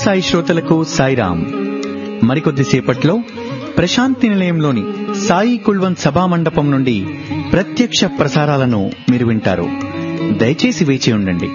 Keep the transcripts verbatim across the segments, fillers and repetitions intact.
సాయి శ్రోతలకు సాయిరాం. మరికొద్దిసేపట్లో ప్రశాంతి నిలయంలోని సాయి కుల్వంత్ సభా మండపం నుండి ప్రత్యక్ష ప్రసారాలను మీరు వింటారు. దయచేసి వేచి ఉండండి.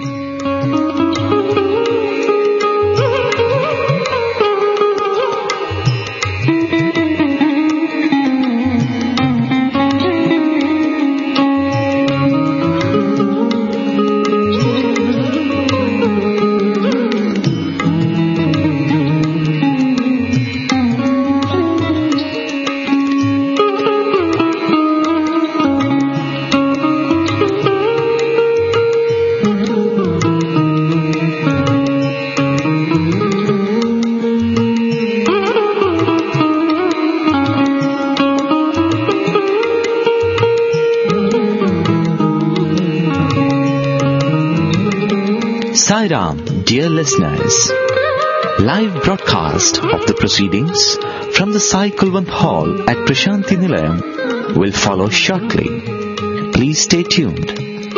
Sairam, dear listeners, live broadcast of the proceedings from the Sai Kulwant Hall at Prashanti Nilayam will follow shortly. Please stay tuned.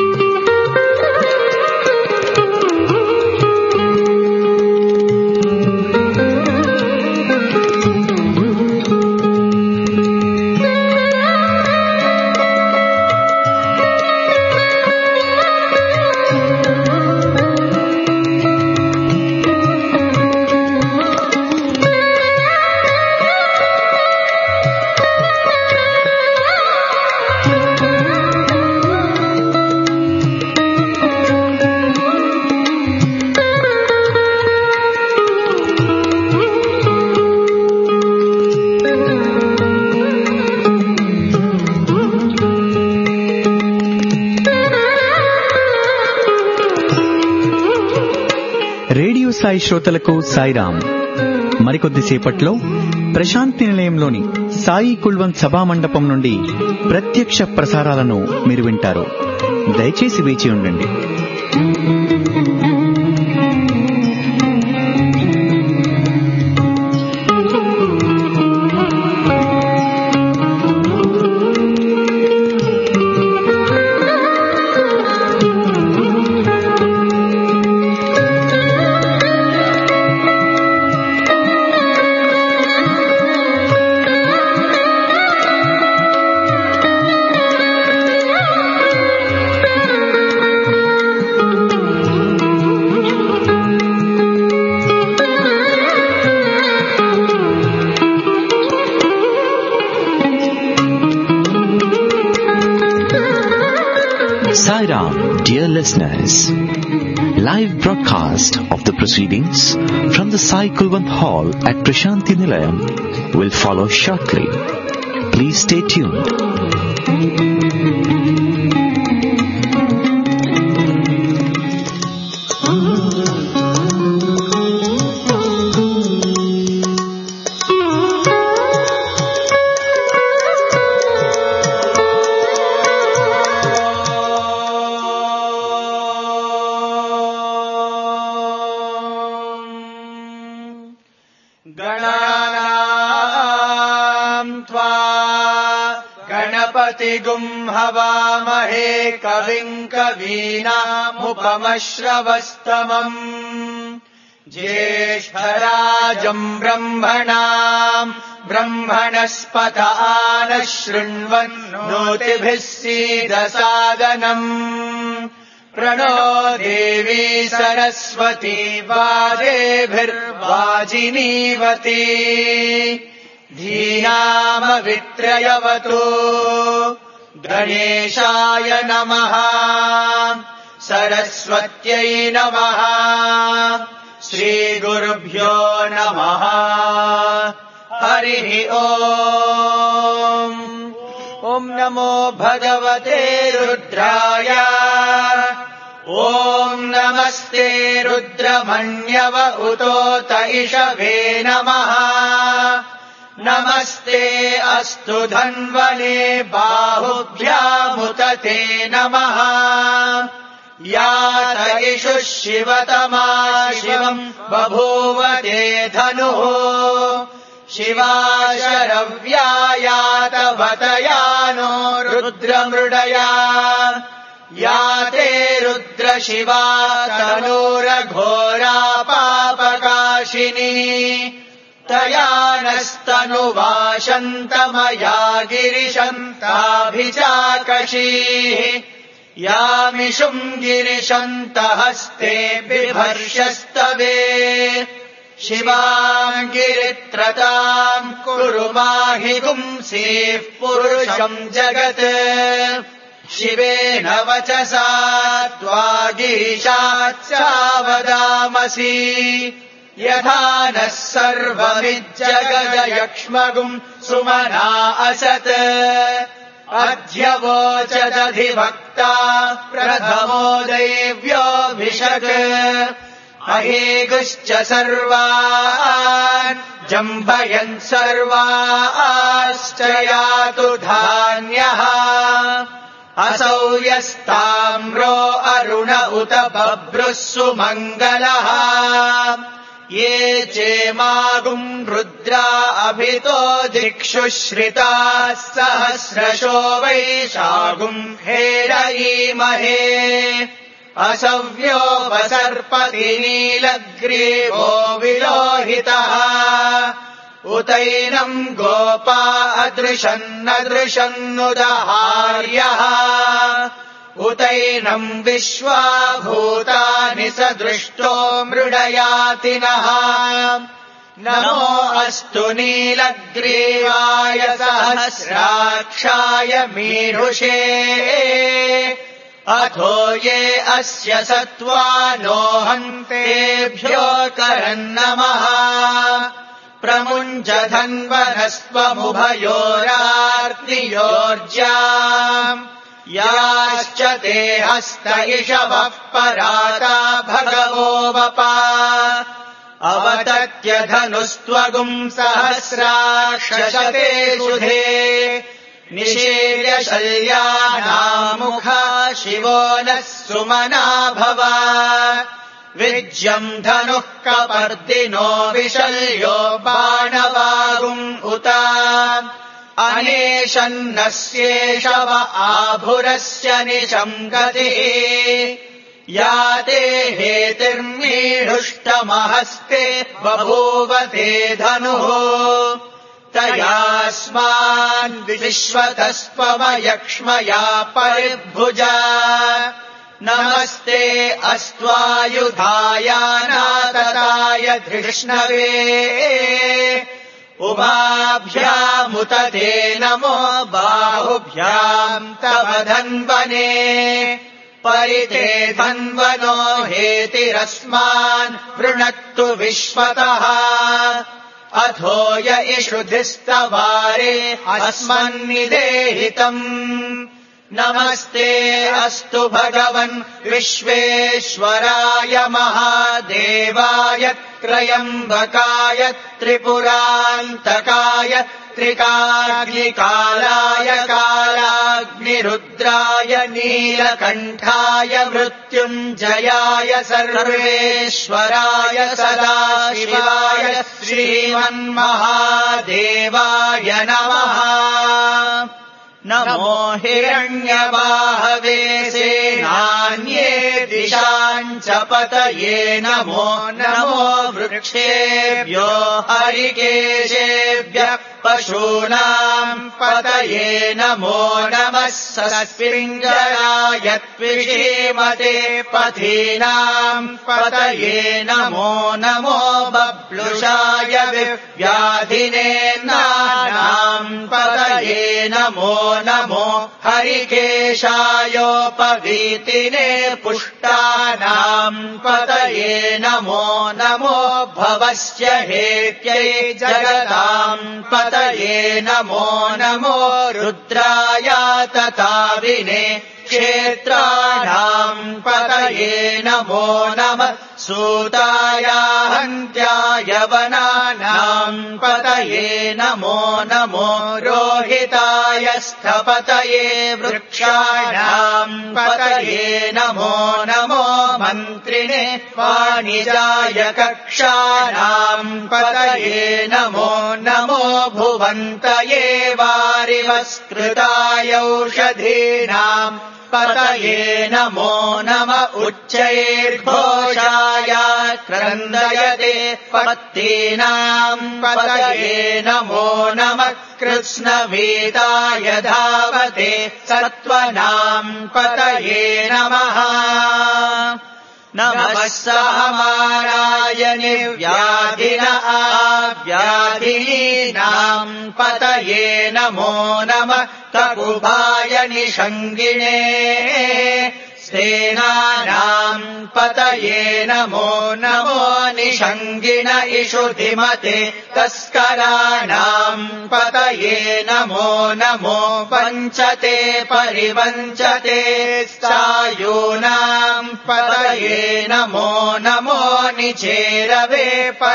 Radio Sai శ్రోతలకు సాయిరాం. మరికొద్దిసేపట్లో ప్రశాంతి నిలయంలోని సాయి కుల్వంత్ సభా మండపం నుండి ప్రత్యక్ష ప్రసారాలను మీరు వింటారు. దయచేసి వేచి ఉండండి. Sairam, dear listeners, live broadcast of the proceedings from the Sai Kulwant Hall at Prashanti Nilayam will follow shortly. Please stay tuned. गणपतिगुं हवामहे कविं कवीनामुपमश्रवस्तमम् ज्येष्ठराजम् ब्रह्मणाम् ब्रह्मणस्पत आनः शृण्वन्नोतिभिः सीदसादनम् प्रणो देवी सरस्वती वाजेभिर्वाजिनीवती धीनामवित्रयवतु गणेशाय नमः सरस्वत्यै नमः श्रीगुरुभ्यो नमः हरिः ओम् ॐ नमो भगवते रुद्राय ॐ नमस्ते रुद्रमन्यव उतोत इषवे नमः नमस्ते अस्तु धन्वने बाहुभ्यामुत ते नमः यात इषुः शिवतमा शिवम् बभूव ते धनुः शिवा शरव्यायातवतयानो रुद्रमृडया या ते रुद्र शिवा तनूरघोरा पापकाशिनी तया नस्तनुवाशन्तमया गिरिशन्ताभिचाकशीः यामिषुम् गिरिशन्तहस्ते बिभर्षस्तवे शिवाम् गिरित्रताम् कुरु माहि पुंसीः पुरुषम् जगत् शिवेन वचसा त्वा गिरिशाच्चावदामसि यथा नः सर्वमिज्जगदयक्ष्मगुम् सुमना असत् अध्यवोचदधिवक्ता प्रथमो दैव्योऽभिषक् अहेगुश्च सर्वान् जम्भयन् सर्वाश्च यातु धान्यः असौ यस्ताम्रो अरुण उत बभ्रुः सुमङ्गलः ये चेमागुम् रुद्रा अभितो दिक्षु श्रिताः सहस्रशो वैशागुम् हेरयीमहे असव्योपसर्पति नीलग्रीवो विलोहितः उतैनम् गोपा अदृशन्नदृशन्नुदहार्यः उतैनम् विश्वा भूतानि स दृष्टो मृडयातिनः नमो अस्तु नीलग्रीवाय सहस्राक्षाय मीढुषे अथो ये अस्य सत्त्वानोऽहन्तेभ्यो करन्नमः प्रमुञ्चधन्वनस्त्वमुभयोरार्तियोर्जाम् याश्च ते हस्त इषवः पराता भगवो वपा अवतत्यधनुस्त्वगुम् सहस्राक्षशते सुधे निशीर्य शल्यानामुखा शिवो नः सुमना भव विज्यम् धनुः कपर्दिनो विशल्यो बाणवागुम् उता अनेशन्नस्येषव आभुरस्य निशम् गतिः या ते हेतिर्मीढुष्टमहस्ते बभूव ते धनुः तयास्मान् विश्वतस्त्वमयक्ष्मया परिभुजा नमस्ते अस्त्वायुधायानातताय धृष्णवे उभाभ्यामुत ते नमो बाहुभ्याम् तव धन्वने परिते धन्वनो हेतिरस्मान् वृणक्तु विश्वतः अथो य इषुधिस्तवारे अस्मन्निदेहितम् नमस्ते अस्तु भगवन् विश्वेश्वराय महादेवाय त्रयम्बकाय त्रिपुरान्तकाय त्रिकाग्निकालाय कालाग्निरुद्राय नीलकण्ठाय मृत्युञ्जयाय सर्वेश्वराय सदाशिवाय श्रीमन्महादेवाय नमः नमो हिरण्यवाहवे सेनान्ये दिशाम् च पतये नमो नमो वृक्षेभ्यो हरिकेशेभ्यः पशूनाम् पतये नमो नमः सस्पिङ्गलाय त्विषीमते पथीनाम् पतये नमो नमो बब्लुषाय व्याधिनेन्नानाम् पतये नमो नमो हरिकेशायोपवीतिने पुष्टानाम् पतये नमो नमो भवस्य हेत्यै जगताम् पतये नमो नमो रुद्राय तताविने क्षेत्राणाम् पतये नमो नमः सूताय हन्त्याय वनानाम् पतये नमो नमो रोहिताय स्थपतये वृक्षाणाम् पतये नमो नमो मन्त्रिणे वाणिजाय कक्षाणाम् पतये नमो नमो भुवन्तये वारिवस्कृताय औषधीनाम् पतये नमो नम उच्चैर्घोषाय क्रन्दयते पत्तीनाम् पतये नमो नमः कृष्णवीताय धावते सत्त्वनाम् पतये नमः नमः सहमानाय निर्व्याधिन आव्याधिनीनाम् पतये नमो नमः तकुभाय निषङ्गिणे सेनानाम् पतये नमो नमो निषङ्गिण इषुधिमते तस्कराणाम् पतये नमो नमो वञ्चते परिवञ्चते सायूनाम् पतये नमो नमो निचेरवे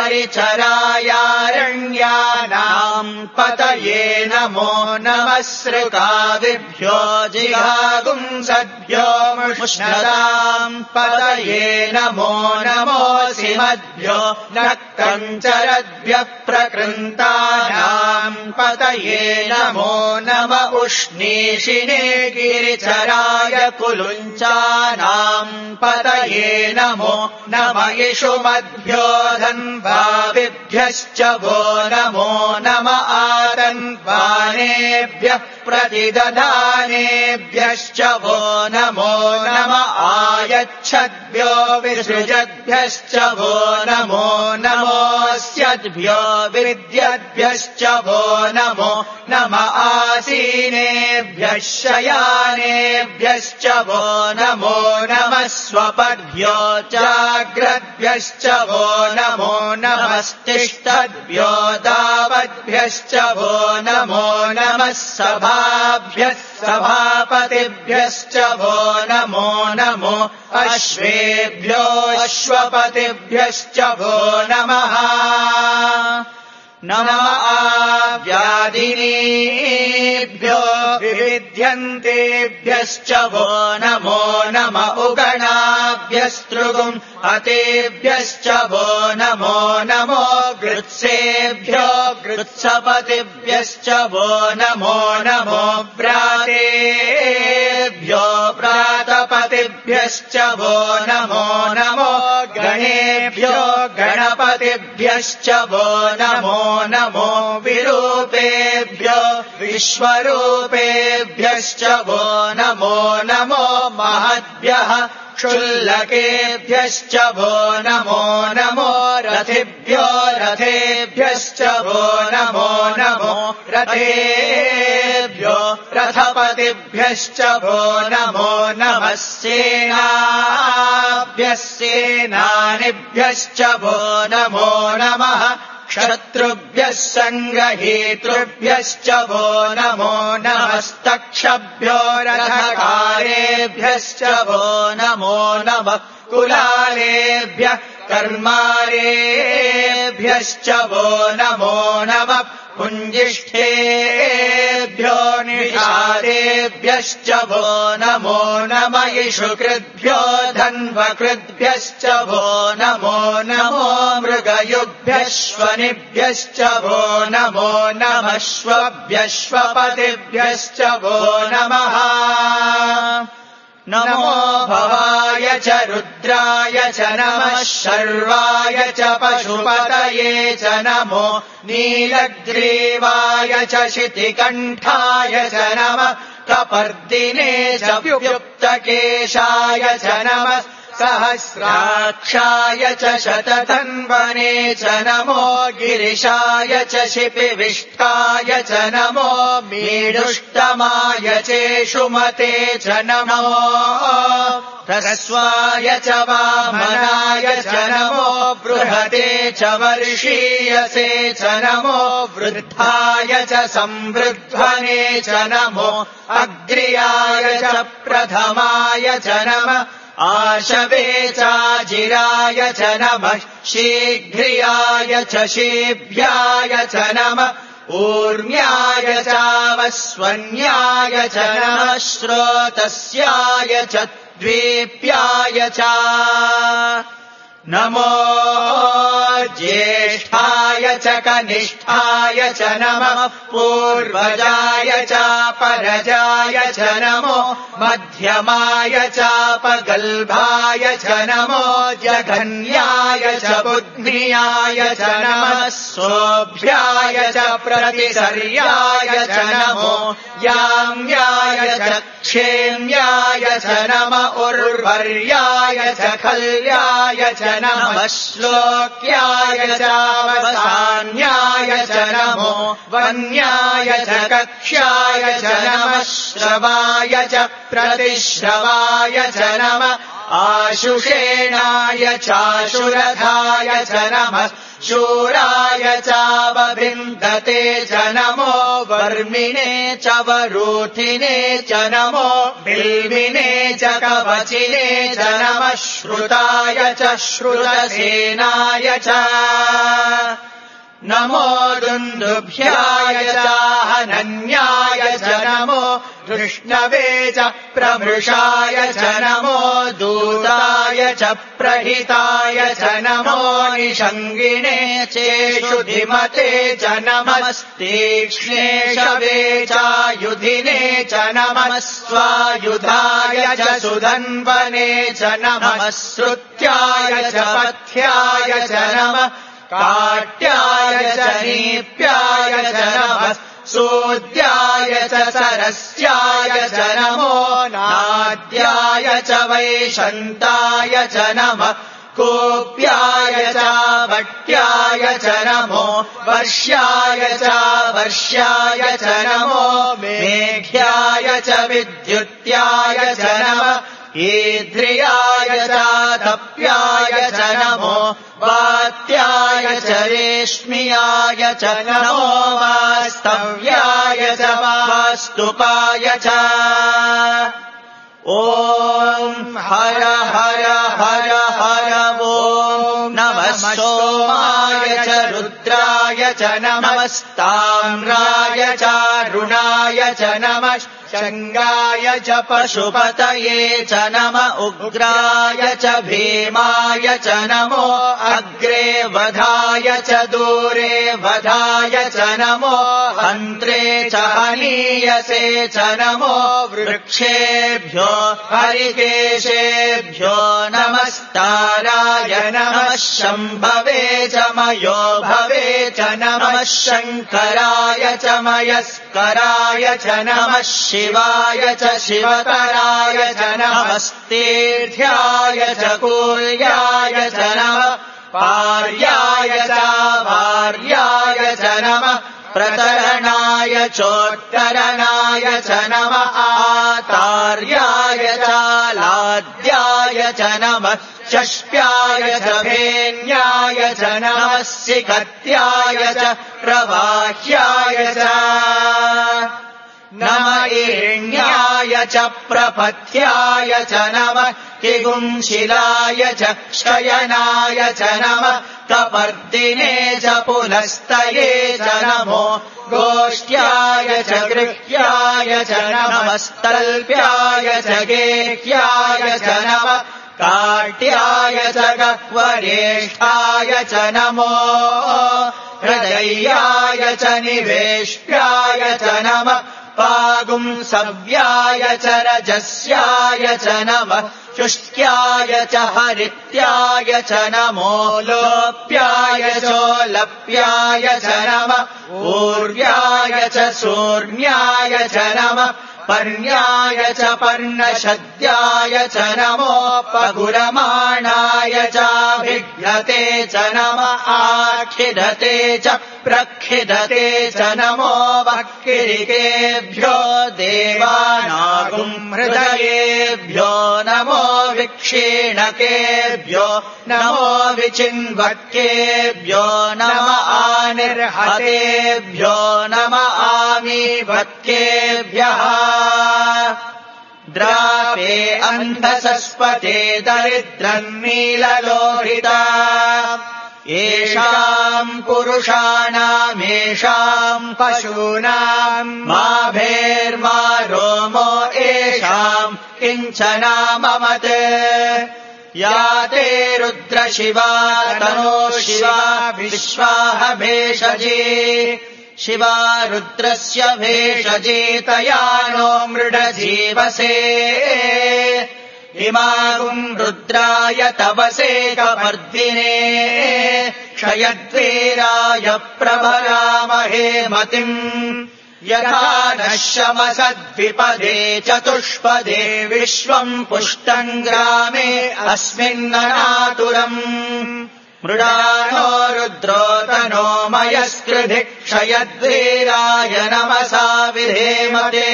परिचरायारण्यानाम् पतये नमो नमः सृगादिभ्यो जिघागुंसद्भ्यो मुष्णदाम् पतये नमो नमोऽसिमद्भ्यो नक्तञ्चरद्भ्यः प्रकृन्तानाम् पतये नमो नम उष्णीषिणे गिरिचराय कुलुञ्चानाम् पतये नमो नम इषुमद्भ्यो धन्वाविभ्यश्च वो नमो नम आतन्वानेभ्यः प्रतिदधानेभ्यश्च वो नमो नम आयच्छद्भ्यो विसृजद्भ्यश्च वो नमो नमोऽस्यद्भ्यो विद्यद्भ्यश्च वो नमो नम आसीनेभ्यः शयानेभ्यश्च वो नमो नमः स्वपद्भ्यो जाग्रद्भ्यश्च वो नमो नमस्तिष्ठद्भ्यो दावद्भ्यश्च वो नमो नमः सभाभ्यः सभापतिभ्यश्च वो नमो नमो अश्वेभ्यो अश्वपतिभ्यश्च वो नमः नमः आव्याधिनीभ्यो विविध्यन्तेभ्यश्च वो नमो नम उगणाभ्यस्तृगुम् अतेभ्यश्च वो नमो नमो गृत्सेभ्यो गृत्सपतिभ्यश्च वो नमो नमो व्रातेभ्यो व्रातपतिभ्यश्च वो नमो नमो गणेभ्यो गणपतिभ्यश्च वो नमो नमो विरूपेभ्यो विश्वरूपेभ्यश्च वो नमो नमो महद्भ्यः क्षुल्लकेभ्यश्च वो नमो नमो रथिभ्यो रथेभ्यश्च वो नमो नमो रथेभ्यो रथपतिभ्यश्च वो नमो नमः सेनाभ्यः सेनानिभ्यश्च वो नमो नमः क्षत्रुभ्यः सङ्ग्रहीतृभ्यश्च वो नमो नमस्तक्षभ्यो रथकारेभ्यश्च वो नमो नमः कुलालेभ्यः कर्मारेभ्यश्च वो नमो नमः पुञ्जिष्ठेभ्यो निषादेभ्यश्च वो नमो नम इषुकृद्भ्यो धन्वकृद्भ्यश्च वो नमो नमो मृगयुभ्यश्वनिभ्यश्च वो नमो नमः श्वभ्यश्वपतिभ्यश्च वो नमः नमो भवाय च रुद्राय च नमः शर्वाय च पशुपतये च नमो नीलग्रीवाय च शितिकण्ठाय च नमः कपर्दिने च व्युप्तकेशाय च नमः सहस्राक्षाय च शतधन्वने च नमो गिरिशाय च शिपिविष्टाय च नमो मीडुष्टमाय चेषुमते च नमो ह्रस्वाय च वामनाय च नमो बृहते च वर्षीयसे च नमो वृद्धाय च संवृध्वने च नमो अग्र्याय च प्रथमाय च नमः आशवे चाजिराय च नमः शीघ्रियाय च शीभ्याय च नमः ऊर्म्याय चावस्वन्याय च नमः श्रोतस्याय च द्वीप्याय च नमो ज्येष्ठाय च कनिष्ठाय च नमः पूर्वजाय च परजाय च नमो मध्यमाय चापगल्भाय च नमो जघन्याय च बुद्ध्याय च नमः सोऽभ्याय च प्रतिसर्याय च नमो याम्याय च क्षेम्याय च नम उर्वर्याय च खल्याय च नमः श्लोक्याय चावसान्याय च नमो वन्याय च कक्ष्याय च नमः श्रवाय च प्रतिश्रवाय च नमः आशुषेणाय चाशुरथाय च नमः शूराय चावभिन्दते च नमो वर्मिणे च वरूथिने च नमो बिल्विने च कवचिने च नमः श्रुताय च श्रुतसेनाय च नमो दुन्दुभ्याय चाहनन्याय च नमो धृष्णवे च प्रमृषाय च नमो दूताय च प्रहिताय च नमो निषङ्गिणे चेषु धिमते च नमस्तीक्ष्णे शवे चायुधिने च नमः स्वायुधाय च सुधन्वने च नमः श्रुत्याय च पथ्याय च नमः काट्याय च नीप्याय च नमः सूद्याय च सरस्याय च नमो नाद्याय च वैशन्ताय च नमः कोप्याय च भट्याय च नमो वर्ष्याय च वर्ष्याय च नमो मेघ्याय च विद्युत्याय च नमः ईद्रियाय च तप्याय च नमो वात्याय च रेश्म्याय च नमो वास्तव्याय च वास्तुपाय च ॐ हर हर हर हर ॐ नमः सोमाय च रुद्राय च नमस्ताम्राय च रुणाय च नमः शङ्गाय च पशुपतये च नम उग्राय च भीमाय च नमो अग्रे वधाय च दूरे वधाय च नमो हन्त्रे च हनीयसे च नमो वृक्षेभ्यो हरिकेशेभ्यो नमस्ताराय नमः शम्भवे च मयो भवे च नमः शङ्कराय च मयस्कराय च नमः शिवाय च शिवतराय च नमस्तीर्थ्याय च कूल्याय च नमः पार्याय च भार्याय च नमः प्रतरणाय चोत्तरणाय च नमः आतार्याय च लाद्याय च नमः चष्प्याय च भेन्याय च नमः सिकत्याय च प्रवाह्याय च नम ईण्याय च प्रपथ्याय च नमः किगुंशिलाय च क्षयनाय च नमः कपर्दिने च पुलस्तये च नमो गोष्ट्याय च गृह्याय च नमस्तल्प्याय च गेह्याय च नमः काट्याय च गह्वरेष्ठाय च नमो हृदयाय च निवेष्ट्याय च नमः पागुंसव्याय च रजस्याय च नमः शुष्ट्याय च हरित्याय च नमो लोप्याय चोलप्याय च नमः ऊर्व्याय च सूर्ण्याय च नमः पर्ण्याय च पर्णशद्याय च नमो पगुरमाणाय चाभिघ्नते च नमः आखिदते च प्रखिदते च नमो वक्किरिकेभ्यो देवानागुम् हृदयेभ्यो नमो विक्षीणकेभ्यो नमो विचिन्वक्केभ्यो नम आनिर्हतेभ्यो नम आमीभक्केभ्यः द्रापे अन्धसस्पते दरिद्रम् नीललोहिता येषाम् पुरुषाणामेषाम् पशूनाम् मा भेर्मा रोमो येषाम् किञ्चनाममत् या ते रुद्रशिवा तनो शिवा विश्वाह भेषजे शिवा रुद्रस्य भेषजे तया नो मृडजीवसे इमागुम् रुद्राय तवसे कपर्दिने क्षयद्वीराय प्रभरामहे मतिम् यथा नः शमसद्विपदे चतुष्पदे विश्वम् पुष्टम् ग्रामे अस्मिन्ननातुरम् मृडानो रुद्रो तनो मयस्कृधि क्षयद्वीराय नमसा विधेमते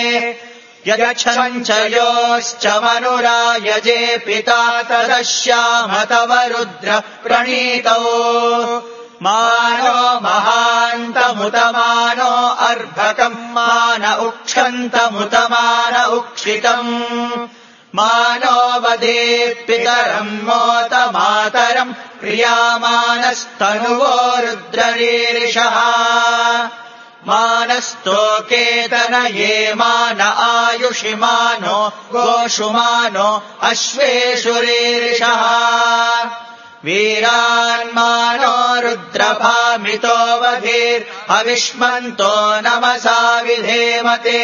यच्छञ्चयोश्च मनुरायजे पिता तदश्याम तव रुद्र प्रणीतौ मानो महान्तमुतमानो अर्भकम् मान उक्षन्तमुतमान उक्षितम् मानो वदे पितरम् मोत मातरम् प्रियामानस्तनुवो रुद्ररीरिषः मानस्तोकेतन ये मान आयुषि मानो गोषु मानो अश्वेषु रीरिषः वीरान्मानो रुद्रभामितो वधीर् अविष्मन्तो नमसा विधेमते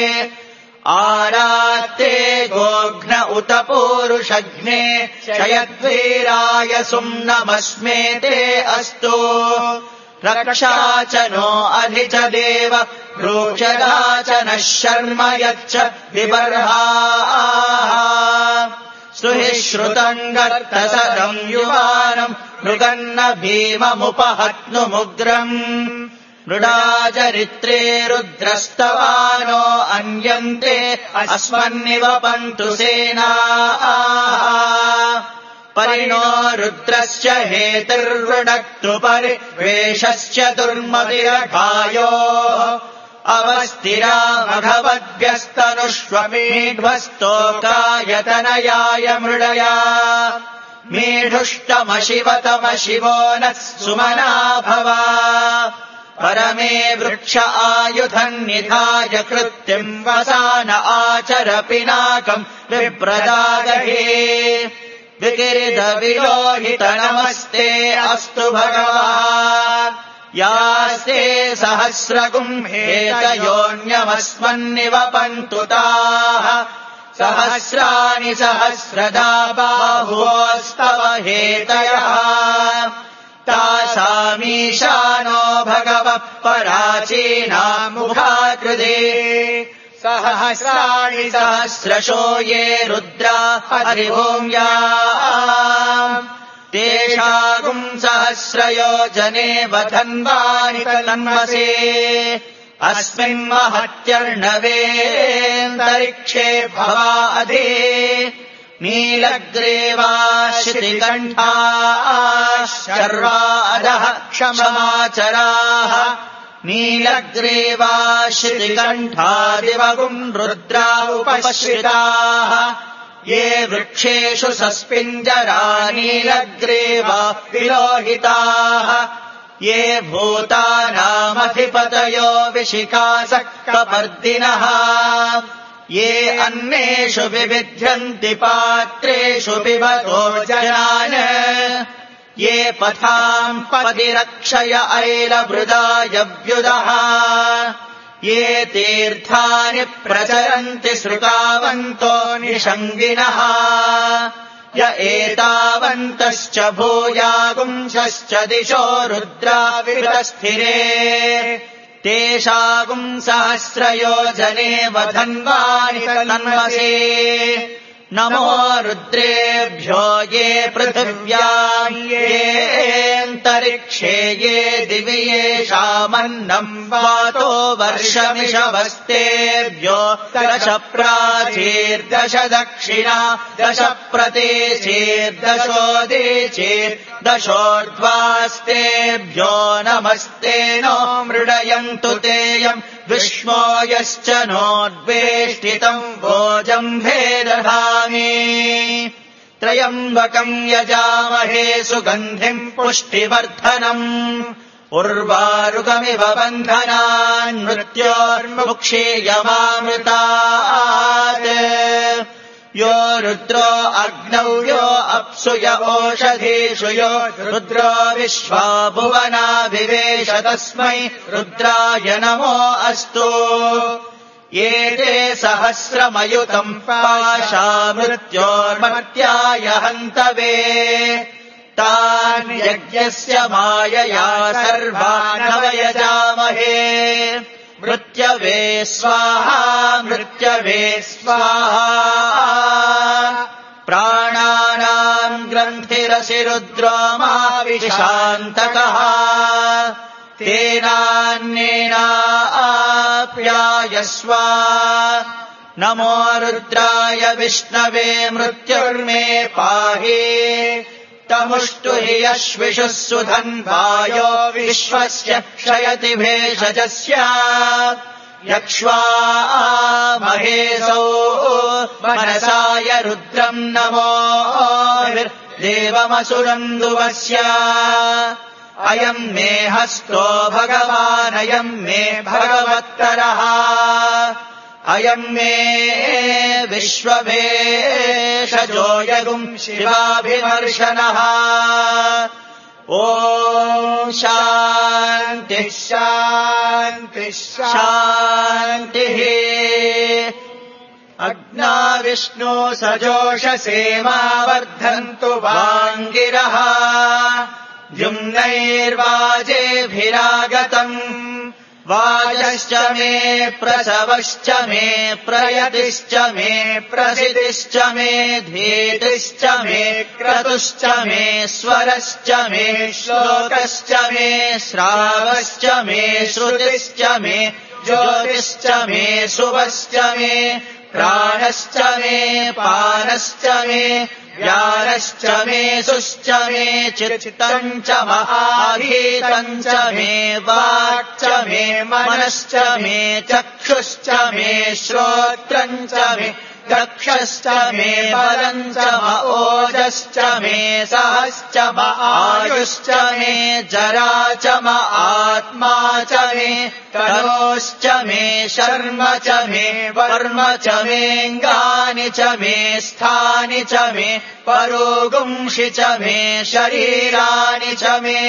आरात्ते गोघ्न उत पूरुषघ्ने क्षयद्वीराय सुम्नमस्मेते अस्तु रक्षा च नो अधि च देव रोचदा च नः शर्म यच्च विबर्हाः स्तुहि श्रुतम् गर्तसदम् युवानम् मृगन्न भीममुपहत्नुमुग्रम् मृडाचरित्रे रुद्रस्तवानो अन्यन्ते अस्मन्निवपन्तु सेनाः परिणो रुद्रस्य हेतिर्वृणक्तु परिवेशस्य दुर्मतिरघायो अवस्थिरा मघवद्भ्यस्तनुष्वमीढ्वस्तोकायतनयाय मृडया मीढुष्टमशिवतमशिवो नः सुमना भवा परमे वृक्ष आयुधन्निधाय कृत्तिम् वसान आचर पिनाकम् विप्रदागहे विकिरिदविलोहित नमस्ते अस्तु भगवः यास्ते सहस्रगुम्हेतयोऽन्यमस्मन्निवपन्तु ताः सहस्राणि सहस्रदा बाहुवोस्तव हेतयः तासामीशानो भगवः पराचीनामुखाकृते सहस्राणि सहस्रशो ये रुद्रा हरिभूम्या तेषागुम् सहस्रयोजने वधन्वानि तन्वसे अस्मिन् महत्यर्णवेऽन्तरिक्षे भवाधे नीलग्रीवाश्रिकण्ठाः शर्वादः क्षमाचराः नीलग्रीवाश्रिकण्ठादिवगुम् रुद्रा उपश्रिताः ये वृक्षेषु सस्पिञ्जरा नीलग्रीवा विलोहिताः ये भूतानामधिपतयो विशिखासः कपर्दिनः ये अन्नेषु विविध्यन्ति पात्रेषु पिबतो जनान् ये पथाम् पदिरक्षय ऐलवृदायव्युदः ये तीर्थानि प्रचरन्ति श्रुतावन्तो निषङ्गिनः य एतावन्तश्च भूयागुंसश्च दिशो रुद्रा विविधस्थिरे तेषागुम् सहस्रयोजने वधन्वानि तन्वसे नमो रुद्रेभ्यो ये पृथिव्याम् येऽन्तरिक्षे ये दिवि येषामन्नम् वातो वर्षमिषवस्तेभ्यो दश प्राचीर्दश दक्षिणा दश प्रतीचीर्दशोदीचीर्दशोर्ध्वास्तेभ्यो नमस्ते नो मृडयन्तु तेयम् विष्मो यश्च नोद्वेष्टितम् भोजम् भेदधामि त्र्यम्बकम् यजामहे सुगन्धिम् पुष्टिवर्धनम् उर्वारुकमिव बन्धनान् मृत्योर्मुक्षीयमामृतात् यो रुद्रो अग्नौ यो अप्सु य ओषधीषु यो रुद्रो विश्वा भुवना विवेश तस्मै रुद्राय नमो अस्तु एते सहस्रमयुतम् पाशा मृत्योर्मर्त्याय हन्तवे तान् यज्ञस्य मायया सर्वानवयजामहे मृत्यवे स्वाहा मृत्यवे स्वाहा प्राणानाम् ग्रन्थिरसि रुद्रो माविशान्तकः तेनान्येनाप्यायस्व नमो रुद्राय विष्णवे मृत्युर्मे पाहि तमुष्टु हि यश्विषुः सुधन्वायो विश्वस्य क्षयति भेषजस्य यक्ष्वा महेशौ मनसाय रुद्रम् नमो देवमसुरन्दुवस्य अयम् मे हस्तो भगवानयम् मे भगवत्तरः अयम् मे विश्वभेषजो यगुम् शिवाभिमर्शनः ॐ शान्तिः शान्तिः शान्तिः अग्ना विष्णो सजोषसेमावर्धन्तु वाङ्गिरः द्युम्नैर्वाजेभिरागतम् वाजश्च मे प्रसवश्च मे प्रयतिश्च मे प्रसितिश्च मे धीतिश्च मे क्रतुश्च मे स्वरश्च मे श्लोकश्च मे श्रावश्च मे श्रुतिश्च मे ज्योतिश्च मे शुभश्च मे प्राणश्च मे पानश्च मे व्यानश्च मे सुश्च मे चित्तम् च महागीतम् च मे वाक् च मे मनश्च मे चक्षुश्च मे श्रोत्रम् च मे दक्षश्च मे बलम् च ओजश्च मे सहश्च आयुश्च मे जरा च आत्मा च मे तनोश्च मे शर्म च मे वर्म च मेऽङ्गानि च मे स्थानि च मे परोगुंषि च मे शरीराणि च मे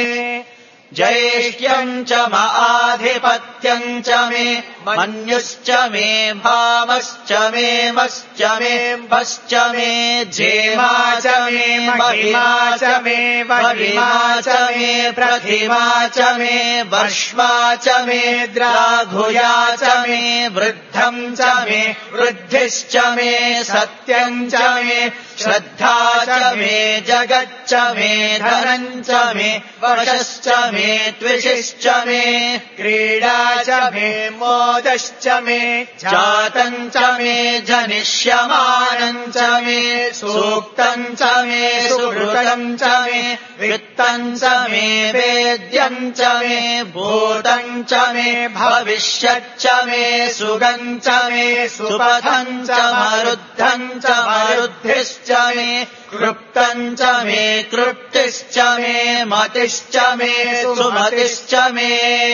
जैष्ठ्यम् च आधिपत्यम् च मे मन्युश्च मे भामश्च मे मश्च मे भश्च मे जेमा च मे महिमा च मे वरिमा च मे प्रतिमा च मे वर्ष्मा च मे द्राघुया च मे वृद्धम् च मे वृद्धिश्च मे सत्यम् च मे श्रद्धा च मे जगच्च मे धनम् च मे वशश्च मे त्विषिश्च मे क्रीडा च मे मोदश्च मे जातम् च मे जनिष्यमानम् च मे सूक्तम् च मे सुहृतम् च मे वित्तम् च मे वेद्यम् च मे भूतम् च मे भविष्यच्च मे सुगम् च मे सुपथम् च मरुद्धम् च मरुद्धिश्च मे कृप्तम् च मे कृप्तिश्च मे मतिश्च मे सुमतिश्च मे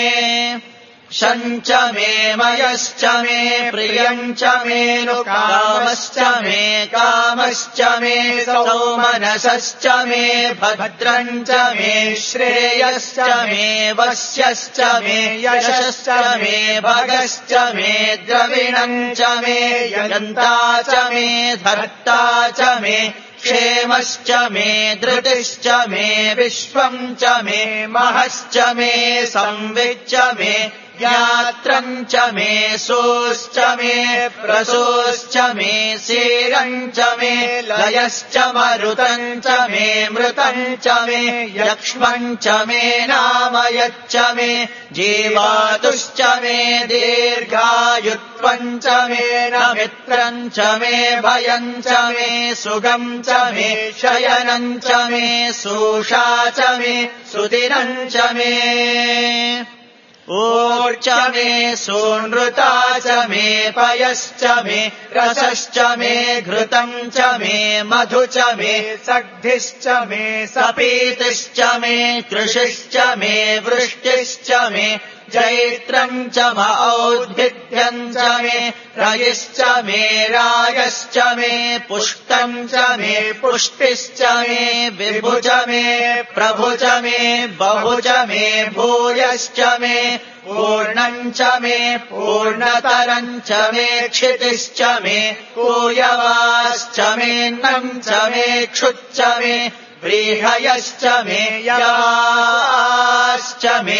शञ्च मे मयश्च मे प्रियम् च मे नु कामश्च मे कामश्च मे सौमनसश्च मे भद्रम् च मे श्रेयश्च मे वश्यश्च मे यशश्च मे भगश्च मे द्रविणम् च मे यन्ता च मे धर्ता च मे क्षेमश्च मे धृतिश्च मे विश्वम् च मे महश्च मे संविच्च मे ज्ञात्रम् च मे सोश्च मे प्रसोश्च मे सीरम् च मे लयश्च मरुतम् च मे मृतम् च मे यक्ष्मम् च मे नामयच्च मे जीवातुश्च मे दीर्घायुत्वम् च मे नमित्रम् च मे भयम् च मे सुगम् च मे शयनम् च मे सूषा च मे सुदिनम् च मे ऊर्च मे सूनृता च मे पयश्च मे रसश्च मे घृतम् च मे मधु च मे सग्धिश्च मे सपीतिश्च मे कृषिश्च मे वृष्टिश्च मे जैत्रम् च म औद्भिद्यम् च मे रयिश्च मे रायश्च मे पुष्टम् च मे पुष्टिश्च मे विभु च मे प्रभु च मे बहु च मे भूयश्च मे पूर्णम् च मे पूर्णतरम् च मे क्षितिश्च मे कूयवाश्च मे नम् च मे क्षुच्च मे व्रीहयश्च मे यवाश्च मे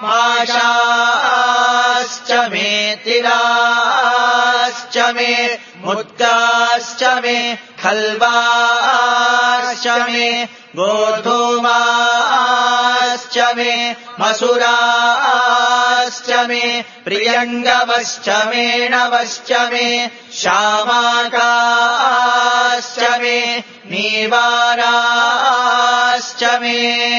माशाश्च मे तिराश्च मे मुद्गाश्च मे खल्वाश्च मे गोधूमाश्च मे मसुराश्च मे प्रियङ्गवश्च मेणवश्च मे शामाकाश्च मे नीवाराश्च मे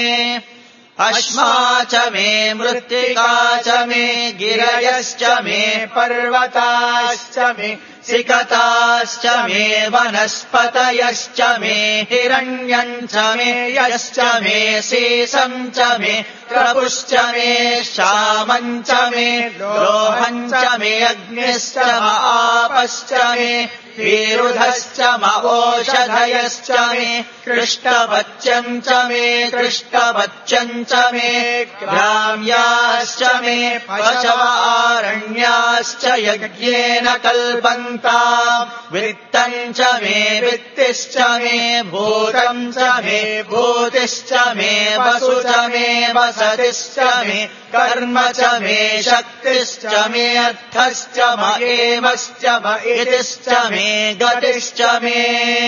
अश्मा च मे मृत्तिका च मे गिरयश्च मे पर्वताश्च मे सिकताश्च मे वनस्पतयश्च मे हिरण्यम् च मे यश्च मे शेषम् च मे क्रपुश्च मे श्यामम् च मे लोहम् च मे अग्निश्च म आपश्च मे विरुधश्च म ओषधयश्च मे कृष्णवच्चम् च मे कृष्णवच्चम् च मे ग्राम्याश्च मे पशवारण्याश्च यज्ञेन कल्पन्ता वित्तम् च मे वित्तिश्च मे भूतम् च मे भूतिश्च मे वसु च मे वसतिश्च मे कर्म च मे शक्तिश्च मे अर्थश्च म एवश्च म इतिश्च मे गतिश्च मे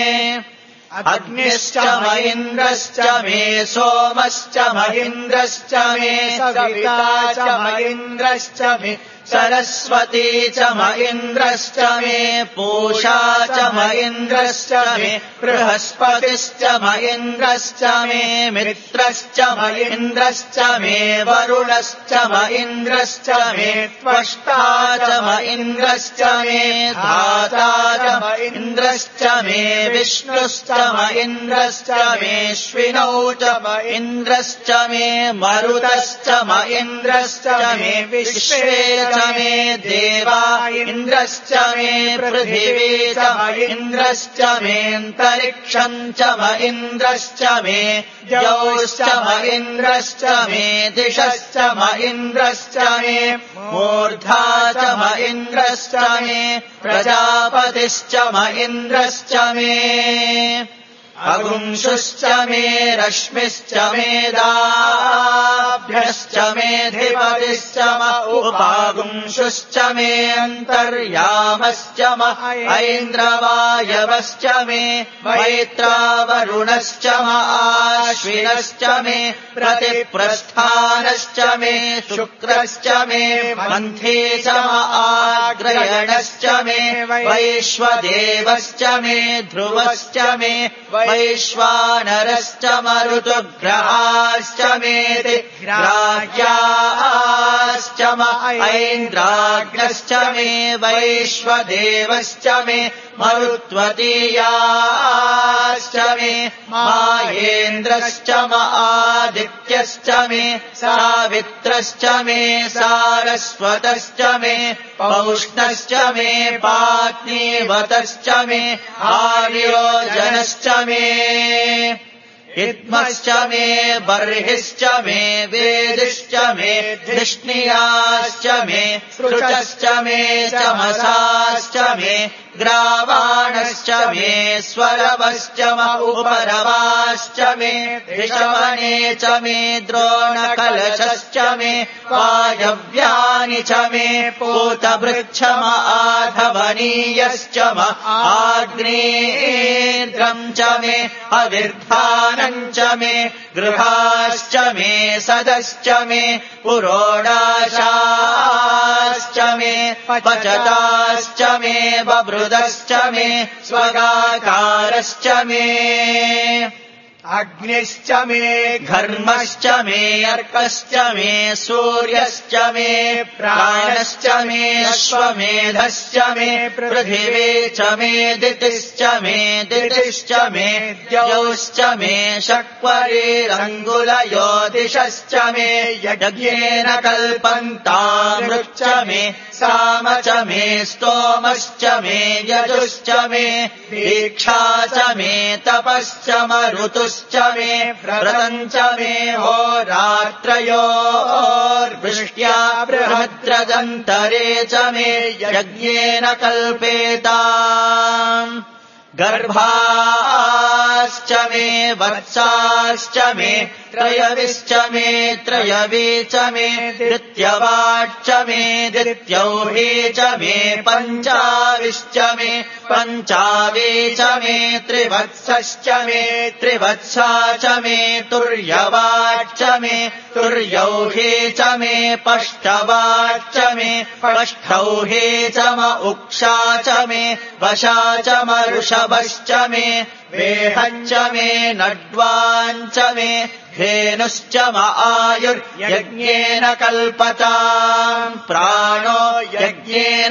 अग्निश्च म इन्द्रश्च मे सोमश्च म इन्द्रश्च मे सविता च म इन्द्रश्च मे सरस्वती च म इन्द्रश्च मे पूषा च म इन्द्रश्च मे बृहस्पतिश्च म इन्द्रश्च मे मित्रश्च म इन्द्रश्च मे वरुणश्च म इन्द्रश्च मे त्वष्टा च म इन्द्रश्च मे धाता च म इन्द्रश्च मे विष्णुश्च म इन्द्रश्च मेऽश्विनौ च म इन्द्रश्च मे मरुतश्च म इन्द्रश्च मे विश्वे च मे देवा इन्द्रश्च मे पृथिवी च म इन्द्रश्च मेऽन्तरिक्षम् च म इन्द्रश्च मे द्यौश्च म इन्द्रश्च मे दिशश्च म इन्द्रश्च मे मूर्धा च म इन्द्रश्च मे प्रजापतिश्च म इन्द्रश्च मे अगुंशुश्च मे रश्मिश्च मेदाभ्यश्च मेधिपतिश्च म उपागुंशुश्च मे अन्तर्यामश्च म ऐन्द्रवायवश्च मे मैत्रावरुणश्च म आश्विनश्च मे प्रतिप्रस्थानश्च मे शुक्रश्च मे मन्थे च म आग्रयणश्च मे वैश्वदेवश्च मे ध्रुवश्च मे वैश्वानरश्च मरुतुग्रहाश्च मेति ग्राह्याश्च म ऐन्द्राग्नश्च मे वैश्वदेवश्च मे मरुत्वतीयाश्च मे मायेन्द्रश्च म आदित्यश्च मे सावित्रश्च मे सारस्वतश्च मे पौष्णश्च मे पात्नीवतश्च मे आर्योजनश्च मे इद्मश्च मे बर्हिश्च मे वेदिश्च मे धिष्णियाश्च मे सृचश्च मे चमसाश्च मे ग्रावाणश्च मे स्वरवश्च म उपरवाश्च मे ऋषवने च मे द्रोणकलशश्च मे वायव्यानि च मे पूतभृच्छ म आधवनीयश्च म आग्नेयेन्द्रम् च मे अविर्धानम् च मे गृहाश्च मे सदश्च मे पुरोडाशाश्च मे पचताश्च मे बभृदश्च मे स्वगाकारश्च मे अग्निश्च मे घर्मश्च मे अर्कश्च मे सूर्यश्च मे प्राणश्च मे अश्वमेधश्च मे पृथिवी च मे दितिश्च मे दितिश्च मे द्यौश्च मे शक्वरीरङ्गुलयोदिशश्च मे यज्ञेन कल्पन्तामृच्च मे साम च मे स्तोमश्च मे यजुश्च मे दीक्षा च मे तपश्च मरुतुश्च मे व्रतम् च मे होरात्रयोर्वृष्ट्या बृहद्रदन्तरे च मे यज्ञेन कल्पेताम् गर्भाश्च मे वत्साश्च मे त्रयविश्च मे त्रयवी च मे द्वितीयवाच्च मे द्वितीयौही च मे पञ्चाविश्च मे पञ्चावी च मे त्रिवत्सश्च मे त्रिवत्सा च मे तुर्यवाच्च मे तुर्यौही च मे पष्टवाच्च मे पष्टौही च म उक्षा च मे वशा च मरुषभश्च मे वेहञ्च मे नड्वाञ्च मे धेनुश्च म आयुर्यज्ञेन कल्पताम् प्राणो यज्ञेन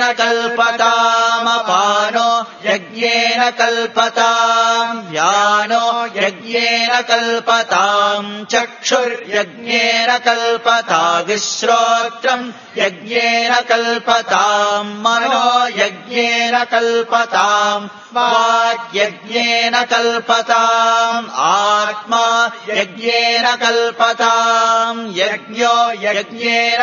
कल्पतामपानो यज्ञेन कल्पताम् व्यानो यज्ञेन कल्पताम् चक्षुर्यज्ञेन कल्पताविश्रोत्रम् यज्ञेन कल्पताम् मनो यज्ञेन कल्पताम् वाग्यज्ञेन कल्पताम् आत्मा यज्ञेन कल्पताम् यज्ञो यज्ञेन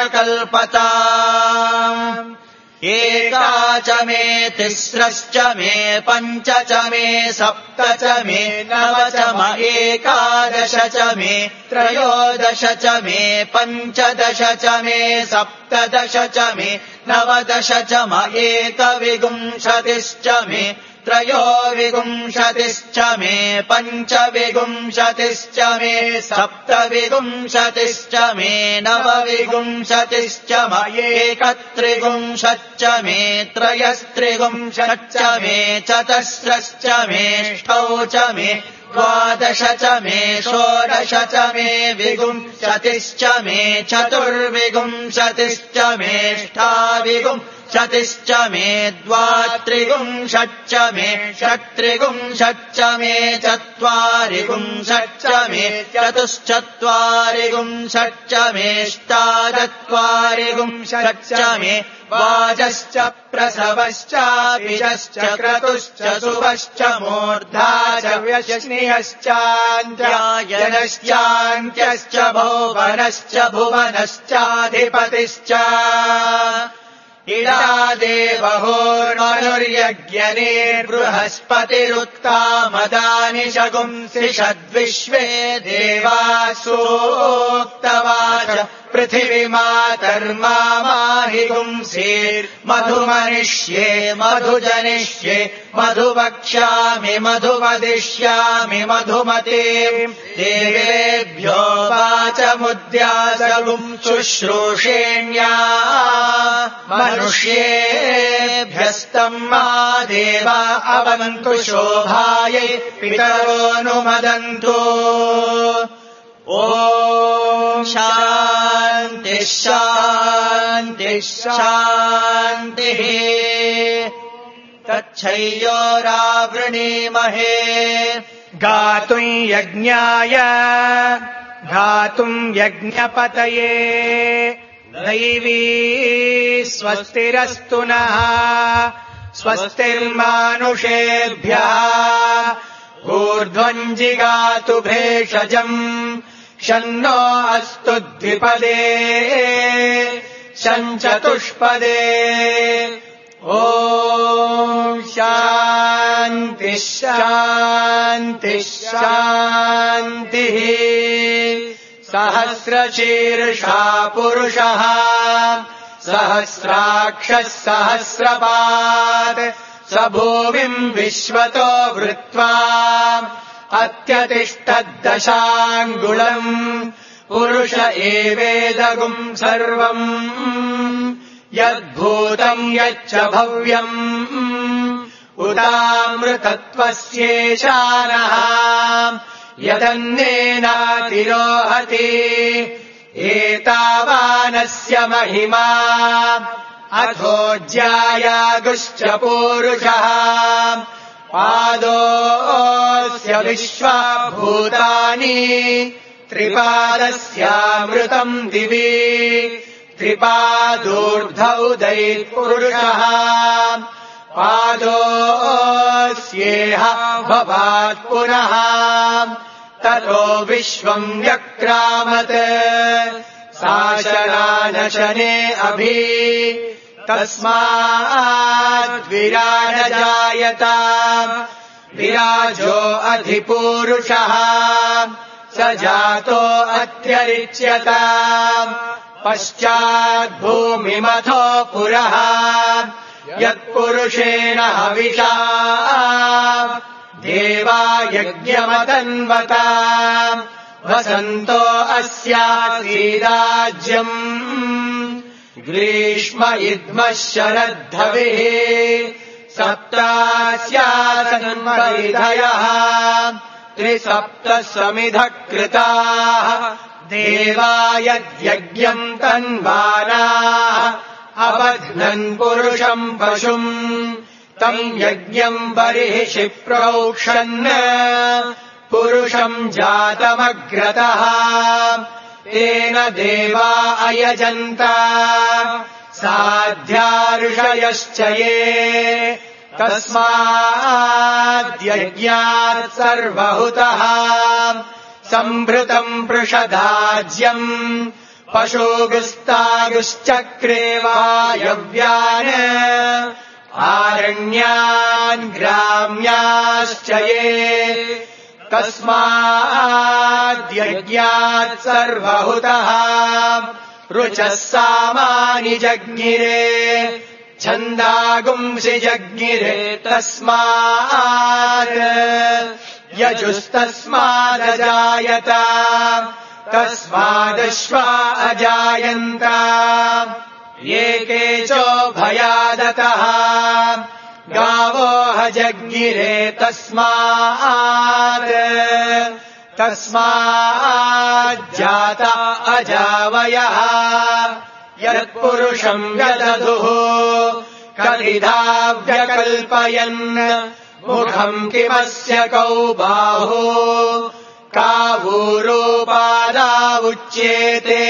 कल्पताम् एका च मे तिस्रश्च मे पञ्च च मे सप्त च मे नव च म एकादश च मे त्रयोदश च मे पञ्चदश च मे सप्तदश च मे नवदश च म एकविंशतिश्च मे त्रयोविंशतिश्च मे पञ्चविंशतिश्च मे सप्तविंशतिश्च मे नवविंशतिश्च म एकत्रिंशच्च मे त्रयस्त्रिंशच्च मे चतस्रश्च मेष्ठौ च मे द्वादश च मे षोडश च मे विंशतिश्च मे चतुर्विंशतिश्च मेष्ठाविंशतिश्च मे द्वात्रिंशच्च मे षट्त्रिंशच्च मे चत्वारिंशच्च मे चतुश्चत्वारिंशच्च मेष्टाचत्वारिंशच्च मे वाजश्च प्रसवश्च बीजश्च क्रतुश्च शुभश्च मूर्धा च व्यश्नियश्चान्त्ययनश्चान्त्यश्च भुवनश्च भुवनश्चाधिपतिश्च इडा देवहोर्मनुर्यज्ञनेर्बृहस्पतिरुत्कामदानि शगुंसि षद्विश्वे देवासूक्तवाच पृथिवीमातर्मामाहिगुंसीर्मधुमनिष्ये मधुजनिष्ये मधुवक्ष्यामि मधुवदिष्यामि मधुमतीम् देवेभ्यो वाचमुद्यासगुम् शुश्रूषेण्या मनुष्येभ्यस्तम् मा देवा अवन्तु शोभायै पितरोऽनुमदन्तु ॐ शान्तिः शान्तिः शान्तिः तच्छय्योरावृणीमहे गातुम् यज्ञाय गातुम् यज्ञपतये दैवी स्वस्तिरस्तु नः स्वस्तिर्मानुषेभ्यः ऊर्ध्वम् जिगातु भेषजम् शन्नो अस्तु द्विपदे शञ्चतुष्पदे ॐ शान्तिः शान्तिः शान्तिः सहस्रशीर्षा पुरुषः सहस्राक्षः सहस्रपात् स भूमिम् विश्वतो वृत्वा अत्यतिष्ठद्दशाङ्गुलम् पुरुष एवेदगुम् सर्वम् यद्भूतम् यच्च भव्यम् उदामृतत्वस्येशानः यदन्नेनातिरोहति एतावानस्य महिमा अथोऽज्यायागुश्च पूरुषः पादोऽस्य विश्वभूतानि त्रिपादस्यामृतम् दिवि त्रिपादूर्धौ दैत्पुरुषः पादोऽस्येह भवात् पुनः ततो विश्वम् व्यक्रामत् साशरानशने अभि तस्माद्विराजजायत विराजो अधिपूरुषः स जातो अत्यरिच्यत पश्चाद्भूमिमथो पुरः यत्पुरुषेण हविषा देवा यज्ञमतन्वता वसन्तो अस्यासीराज्यम् ग्रीष्म इद्मः शरद्धविः सप्तास्यासन्मरिधयः त्रिसप्तः समिधः कृताः देवा यद्यज्ञम् तन्वानाः अबध्नन् पुरुषम् पशुम् तम् यज्ञम् बर्हिषि प्रोक्षन् पुरुषम् जातमग्रतः तेन देवा अयजन्त साध्यार्षयश्च ये तस्माद्यज्ञात् सर्वहुतः सम्भृतम् पृषदाज्यम् पशुगुस्तागुश्चक्रे वायव्यान् आरण्यान् ग्राम्याश्च ये तस्माद्यज्ञात् सर्वहुतः रुचः सामानि जज्ञिरे छन्दागुंसि जज्ञिरे तस्मात् यजुस्तस्मादजायत तस्मादश्वा अजायन्त ये केचोभयादतः गावो हजज्ञिरे तस्मात् तस्माज्जाता अजावयः यत्पुरुषम् व्यदधुः कलिधा व्यकल्पयन् मुखम् किमस्य कौ बाहु कावूरूपादा उच्येते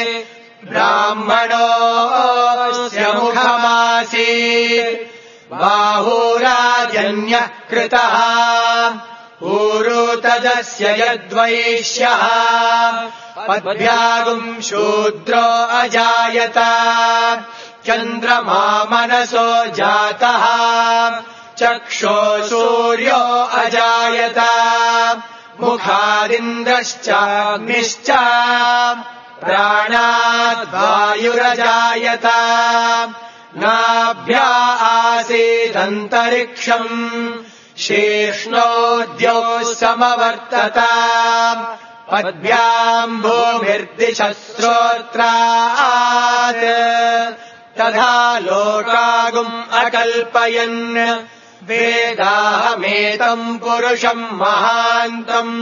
ब्राह्मणोऽस्य मुखमासीत् बाहुराजन्यः कृतः ऊरुतजस्य यद्वैश्यः पद्भ्यागुम् शूद्रो अजायत चन्द्रमा मनसो जातः चक्षो सूर्यो अजायत मुखादिन्द्रश्चाग्निश्च प्राणाद्वायुरजायत नाभ्या आसीदन्तरिक्षम् शीर्ष्णोद्यौ समवर्तत पद्भ्याम् भूमिर्दिशः श्रोत्रात् तथा लोकागुम् अकल्पयन् वेदाहमेतम् पुरुषम् महान्तम्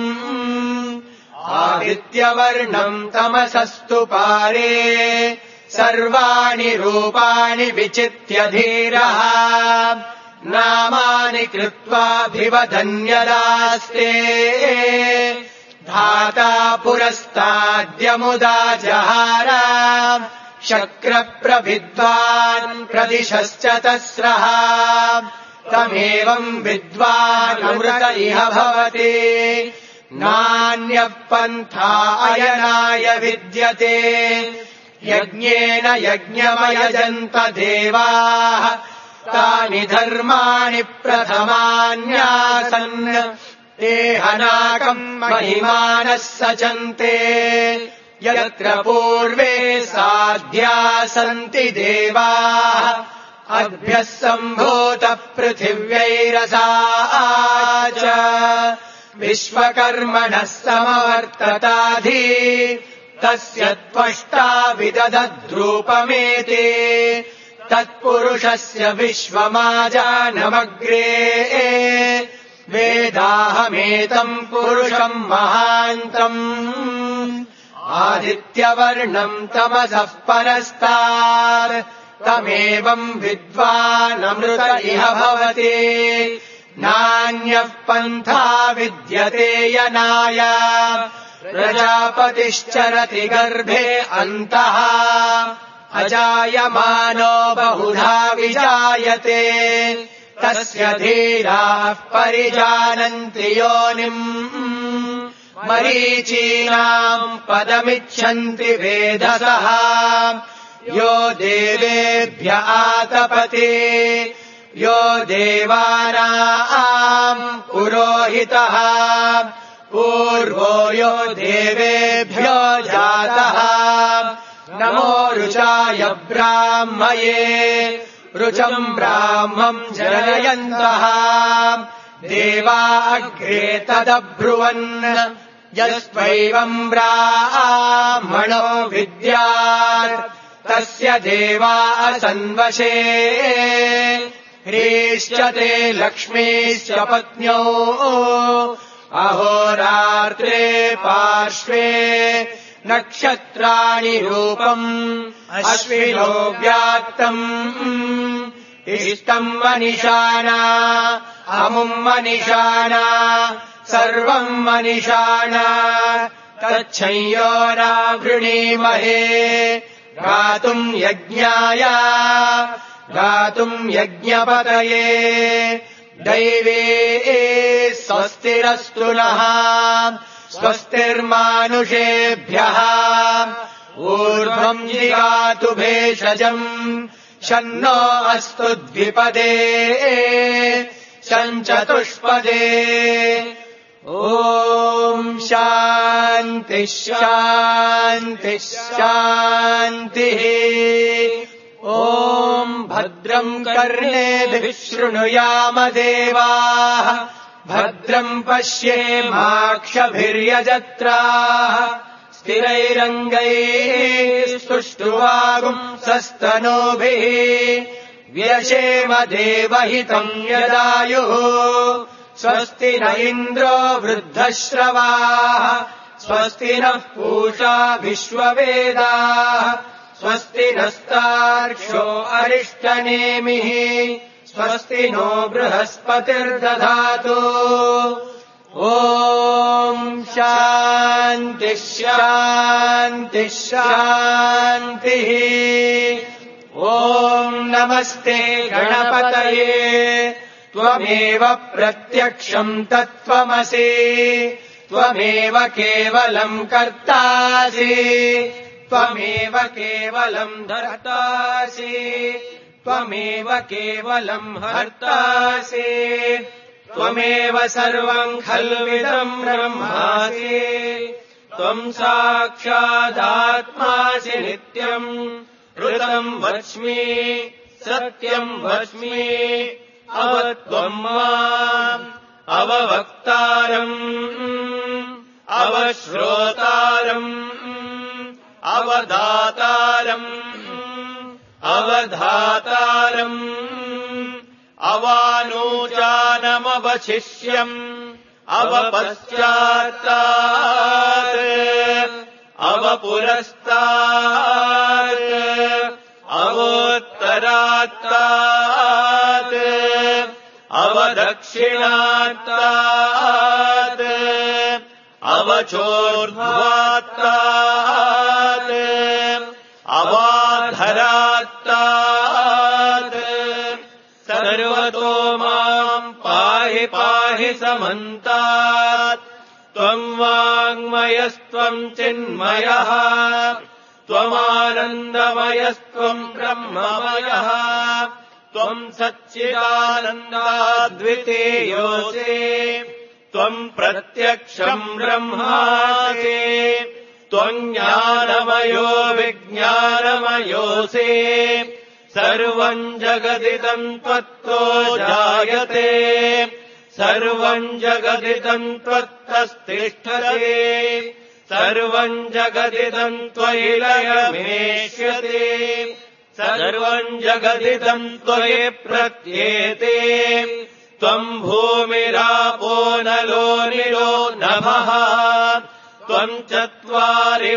आदित्यवर्णम् तमसस्तु पारे सर्वाणि रूपाणि विचित्य धीरः नामानि कृत्वाभिवदन्यदास्ते धाता पुरस्ताद्यमुदा जहार शक्रप्रविद्वान् प्रदिशश्च तस्रः तमेवम् विद्वानमृत इह भवति नान्यः पन्था अयनाय विद्यते यज्ञेन यज्ञमयजन्त देवाः तानि धर्माणि प्रथमान्यासन् ते हनाकम् महिमानः सचन्ते यत्र पूर्वे साध्या सन्ति देवाः अद्भ्यः सम्भूतः पृथिव्यैरसा च विश्वकर्मणः समवर्तताधि तस्य त्वष्टा विदधद्रूपमेति तत्पुरुषस्य विश्वमाजानमग्रे वेदाहमेतम् पुरुषम् महान्तम् आदित्यवर्णम् तमसः परस्तात् तमेवम् विद्वानमृत इह भवति नान्यः पन्था विद्यते यनाय प्रजापतिश्चरति गर्भे अन्तः अजायमानो बहुधा विजायते तस्य धीराः परिजानन्ति योनिम् मरीचीनाम् पदमिच्छन्ति वेधसः यो देवेभ्य आतपति यो देवानाम् पुरोहितः पूर्वो यो देवेभ्यो जातः नमो रुचाय ब्राह्मये रुचम् ब्राह्मम् जनयन्तः देवा अग्रे तदब्रुवन् यस्त्वैवम् ब्राह्मणो विद्यात् तस्य देवा असन्वशे ह्रीश्च ते लक्ष्मीश्च पत्न्यो अहोरात्रे पार्श्वे नक्षत्राणि रूपम् अश्विनो व्याक्तम् इष्टम् मनिषाणा अमुम् मनिषाणा सर्वम् मनिषाणा तच्छंयोरावृणीमहे गातुम् यज्ञाय गातुम् यज्ञपतये दैवे स्वस्तिरस्तु नः स्वस्तिर्मानुषेभ्यः ऊर्ध्वम् जिगातु भेषजम् शन्नो अस्तु द्विपदे शञ्चतुष्पदे ॐ शान्तिः शान्तिः शान्तिः ॐ भद्रम् कर्णेभिः शृणुयाम देवाः भद्रम् पश्येमाक्षभिर्यजत्राः स्थिरैरङ्गैः सुष्ठुवागुंसस्तनूभिः व्यशेम देवहितम् यदायुः स्वस्ति न इन्द्रो वृद्धश्रवाः स्वस्ति नः पूषा विश्ववेदाः स्वस्ति नस्तार्क्ष्यो अरिष्टनेमिः स्वस्ति नो बृहस्पतिर्दधातु ॐ शान्तिः शान्तिः शान्तिः ॐ नमस्ते गणपतये त्वमेव प्रत्यक्षम् तत्त्वमसि त्वमेव केवलम् कर्तासि त्वमेव केवलम् धर्तासि त्वमेव केवलम् हर्तासि त्वमेव सर्वम् खल्विदम् ब्रह्मासि त्वम् साक्षादात्मासि नित्यम् ऋतम् वच्मि सत्यम् वच्मि अवत्वम् माम् अववक्तारम् अवश्रोतारम् अवदातारम् अवधातारम् अवानूचानमवशिष्यम् अवपश्चात्तात् अवपुरस्तात् अवोत्तरात्तात् अवदक्षिणात्तात् अवचोर्ध्वात्तात् अवाधरात्तात् सर्वतो माम् पाहि पाहि समन्तात् त्वम् वाङ्मयस्त्वम् चिन्मयः त्वमानन्दमयस्त्वम् ब्रह्ममयः त्वम् सच्चिदानन्दाद्वितीयोऽसि त्वम् प्रत्यक्षम् ब्रह्मासि त्वम् ज्ञानमयो विज्ञानमयोऽसि सर्वम् जगदिदम् त्वत्तो जायते सर्वम् जगदिदम् त्वत्तस्तिष्ठते सर्वम् जगदिदम् त्वयि लयमेष्यते सर्वम् जगदिदम् त्वयि प्रत्येते त्वम् भूमिरापो नलो निलो नभः त्वम् चत्वारि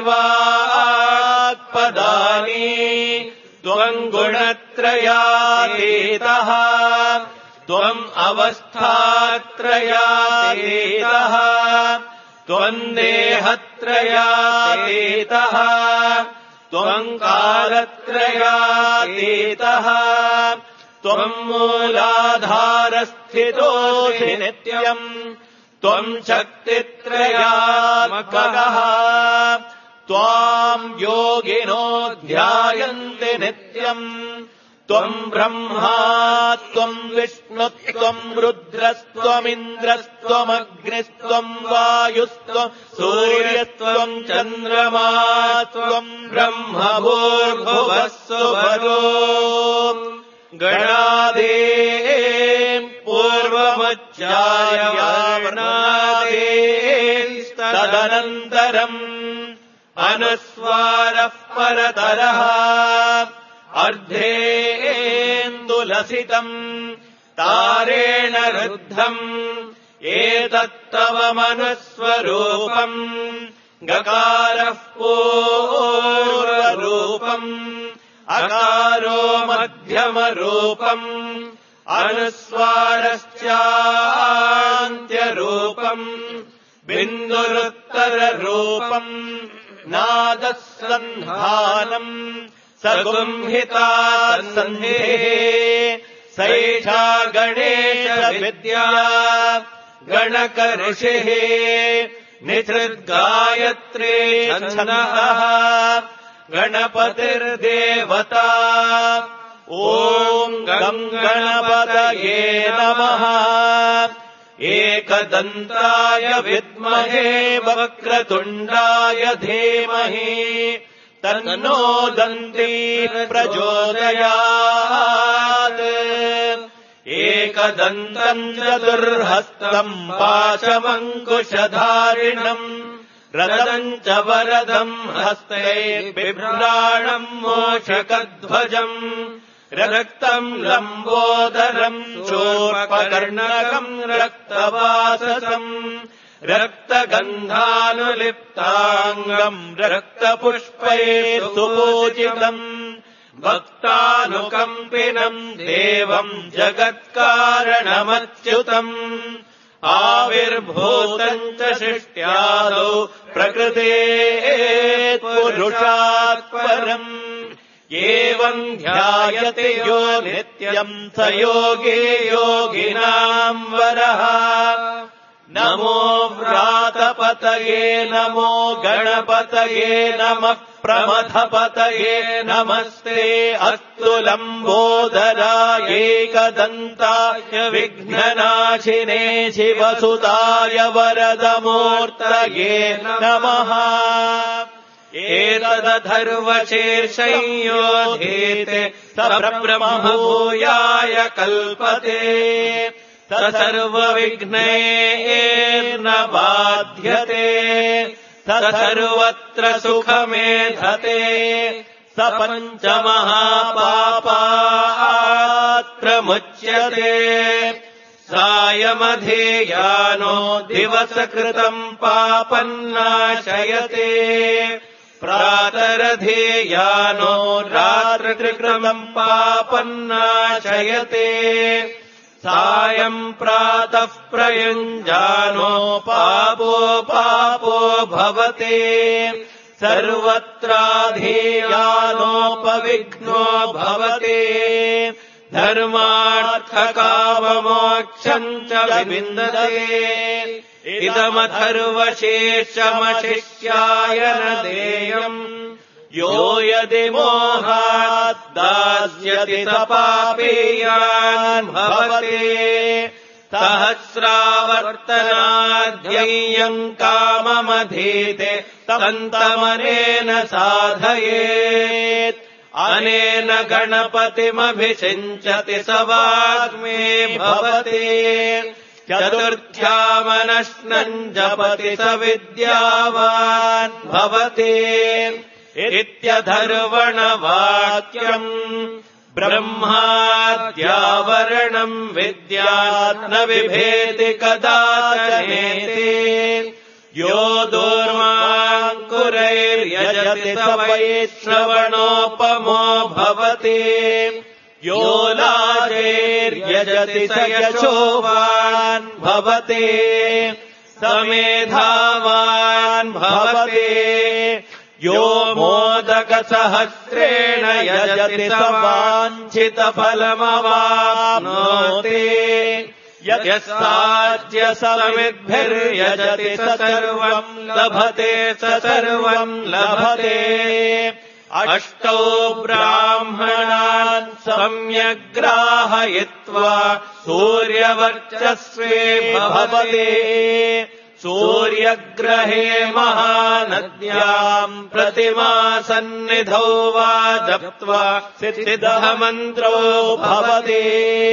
वाक्पदानि त्वम् गुणत्रयातीतः त्वम् अवस्थात्रयातीतः त्वम् देहत्रयातीतः त्वम् कालत्रयातीतः त्वम् मूलाधारस्थितोऽसि नित्यम् त्वम् शक्तित्रयात्मकः त्वाम् योगिनो ध्यायन्ति नित्यम् त्वम् ब्रह्मा त्वम् विष्णुत्वम् रुद्रस्त्वमिन्द्रस्त्वमग्निस्त्वम् वायुस्त्वम् सूर्यत्वम् चन्द्रमा त्वम् ब्रह्म भूर्भुवः सुवरो गणादे पूर्वमुच्चार्यावनादे तदनन्तरम् अनुस्वारः परतरः अर्धेन्दुलसितम् तारेण रुद्धम् एतत्तव मनुस्वरूपम् गकारः पूर्वरूपम् अकारो मध्यमरूपम् अनुस्वारश्चान्त्यरूपम् बिन्दुरुत्तररूपम् नादसन्धानम् सगुंहिता सन्धेः सैषा गणेशविद्या गणकऋषिः निसृद्गायत्रे छन्दः गणपतिर्देवता ॐ गम् गणपतये नमः एकदन्ताय विद्महे वक्रतुण्डाय धीमहि तन्नो दन्तिः प्रचोदयात् एकदन्तम् चतुर्हस्तम् पाशमङ्कुशधारिणम् रदम् च वरदम् हस्ते बिभ्राणम् मोषकध्वजम् रक्तम् लम्बोदरम् चोर्पकर्णकम् रक्तवाससम् रक्तगन्धानुलिप्ताङ्गम् रक्तपुष्पैः सुपूजितम् भक्तानुकम्पिनम् देवम् जगत्कारणमच्युतम् आविर्भूतम् च सृष्ट्यादौ प्रकृतेः पुरुषात् परम् एवम् ध्यायते यो नित्यम् स योगी योगिनाम् वरः नमो व्रातपतये नमो गणपतये नमः प्रमथपतये नमस्ते अस्तु लम्बोदराय एकदन्ताय विघ्ननाशिने शिवसुताय वरदमूर्तये नमः एतदथर्वशीर्षयोधीते स ब्रह्मभूयाय कल्पते स सर्वविघ्नैर्न बाध्यते स सर्वत्र सुखमेधते स पञ्चमहापापात् प्रमुच्यते सायमधेयानो दिवसकृतम् पापन्नाशयते प्रातरधेयानो रात्रिकृतम् पापन्नाशयते सायम् प्रातः प्रयुञ्जानो पापो पापो भवते सर्वत्राधेयानोपविघ्नो भवते धर्मार्थकाममोक्षम् च विविन्दते इदमथर्वशेषमशिष्याय न देयम् यो यदि मोहात् दास्यति स पापेयान् भवते सहस्रावर्तनाध्ययम् काममधीते तन्तमनेन साधयेत् अनेन गणपतिमभिषिञ्चति स वाग्मे भवते चतुर्थ्यामनश्नम् जपति स विद्यावान् भवते इत्यधर्वणवाक्यम् ब्रह्माद्यावरणम् विद्यात् न बिभेति कदाचनेते यो दूर्वाङ्कुरैर्यजति स वै श्रवणोपमो भवति यो लाजैर्यजति स यशोवान् भवति स मेधावान् भवति यो मोदकसहस्रेण यजति स वाञ्छितफलमवाप्नोति यस्ताद्य समिद्भिर्यजति स सर्वम् लभते स सर्वम् लभते अष्टौ ब्राह्मणान् सम्यग्राहयित्वा सूर्यवर्चस्वे भवते सूर्यग्रहे महानद्याम् प्रतिमासन्निधौ वा जप्त्वा सिद्धः मन्त्रो भवति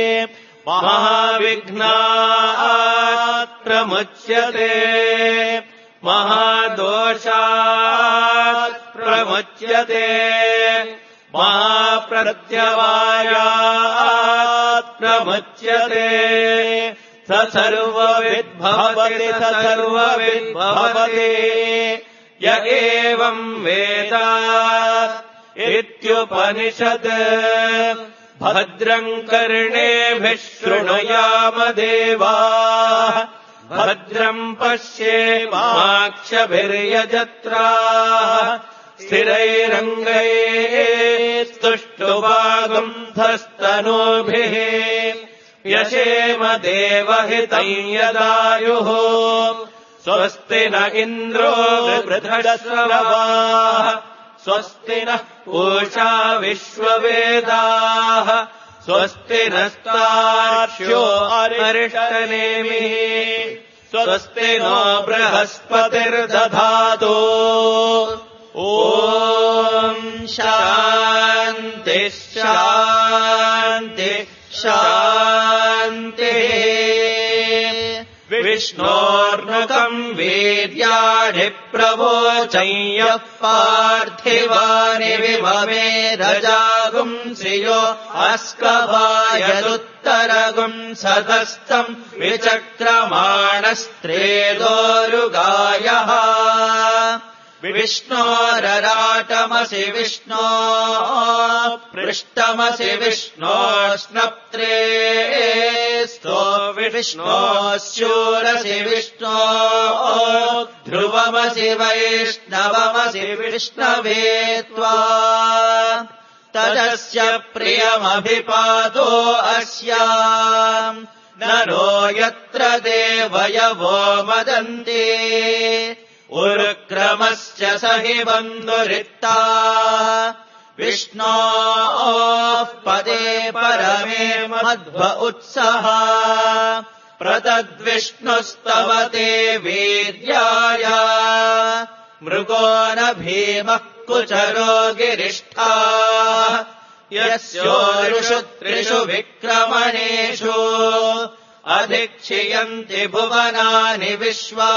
महाविघ्नात् प्रमुच्यते महादोषात् प्रमुच्यते महाप्रत्यवायात् प्रमुच्यते स सर्वविद्भवति स सर्वविद्भवति य एवम् वेद इत्युपनिषत् भद्रम् कर्णेभिः शृणुयाम देवाः भद्रम् पश्येमाक्षभिर्यजत्राः स्थिरैरङ्गैः स्तुष्टुवागुंधस्तनूभिः यशेम देवहितम् यदायुः स्वस्ति न इन्द्रो वृद्धश्रवाः स्वस्ति नः पूषा विश्ववेदाः स्वस्ति नस्तार्क्ष्यो अरिष्टनेमिः स्वस्ति नो बृहस्पतिर्दधातु ॐ शान्ति शान्ति शान्तिः विष्णोर्नुकम् वीर्याणि प्रवोचय्यः पार्थिवानि विममे रजागुंसियो अस्कभायदुत्तरगुम् सतस्तम् विचक्रमाणस्त्रेदोरुगायः विष्णोरराटमसि विष्णो पृष्टमसि विष्णो स्नप्त्रे स्तो विष्णोश्चूरसि विष्णो ध्रुवमसि वैष्णवमसि विष्णवे त्वा तदस्य प्रियमभिपादो अस्याम् नरो यत्र देवयवो मदन्ति उरुक्रमश्च सहि बन्धुरित्ता विष्णोः पदे परमे मध्व उत्सः प्रतद्विष्णुस्तवते वीर्याय मृगो न भीमः कुचरो गिरिष्ठा यस्योरुषु त्रिषु विक्रमणेषु अधिक्षियन्ति भुवनानि विश्वा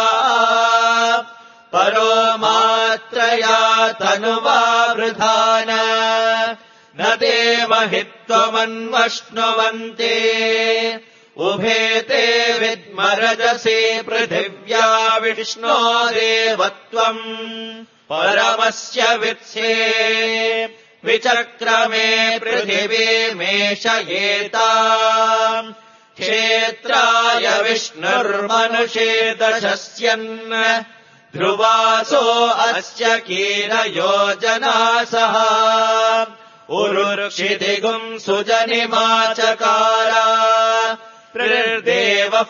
परो मात्रया तनुवा वृधान न ते महित्वमन्वश्नुवन्ति उभे ते विद्मरजसे पृथिव्या विष्णो देवत्वम् परमस्य वित्से विचक्रमे पृथिवीमेषयेता क्षेत्राय विष्णुर्मनुषे दशस्यन् ध्रुवासो अस्य कीनयोजनासः उरुर्क्षिदिगुम् सुजनिमाचकार प्रदेवः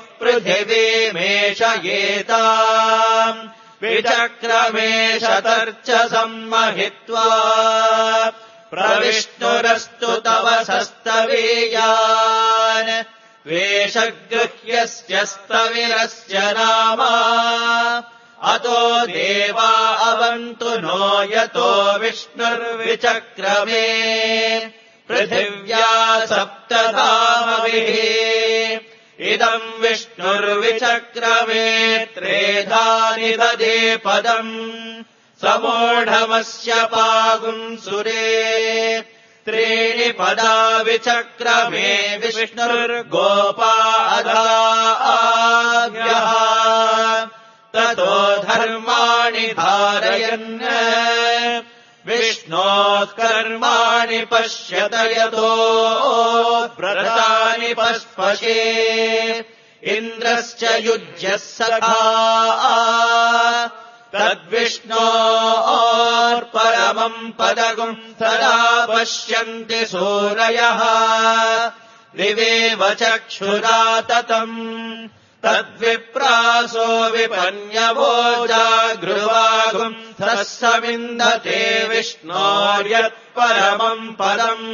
पृथिवीमेषयेताम् विचक्रमे शतर्च सम्महित्वा प्रविष्णुरस्तु तव सस्तवीयान् वेषगृह्यस्य स्तविरस्य नाम अतो देवा अवन्तु नो यतो विष्णुर्विचक्रमे पृथिव्या सप्तधामभिः इदम् विष्णुर्विचक्रमे त्रेधानि ददे पदम् समूढमस्य पागुंसुरे त्रीणि पदा विचक्रमे विष्णुर्गोपादाभ्यः ततो धर्माणि धारयन् विष्णोः कर्माणि पश्यत यतो व्रतानि पस्पशे इन्द्रश्च युज्यः सखा तद्विष्णोर्परमम् पदगुम् सदा पश्यन्ति सूरयः दिवेव चक्षुरा ततम् तद्विप्रासो विपन्यवो जागृवागुम् सविन्दते विष्णोर्यत्परमम् पदम्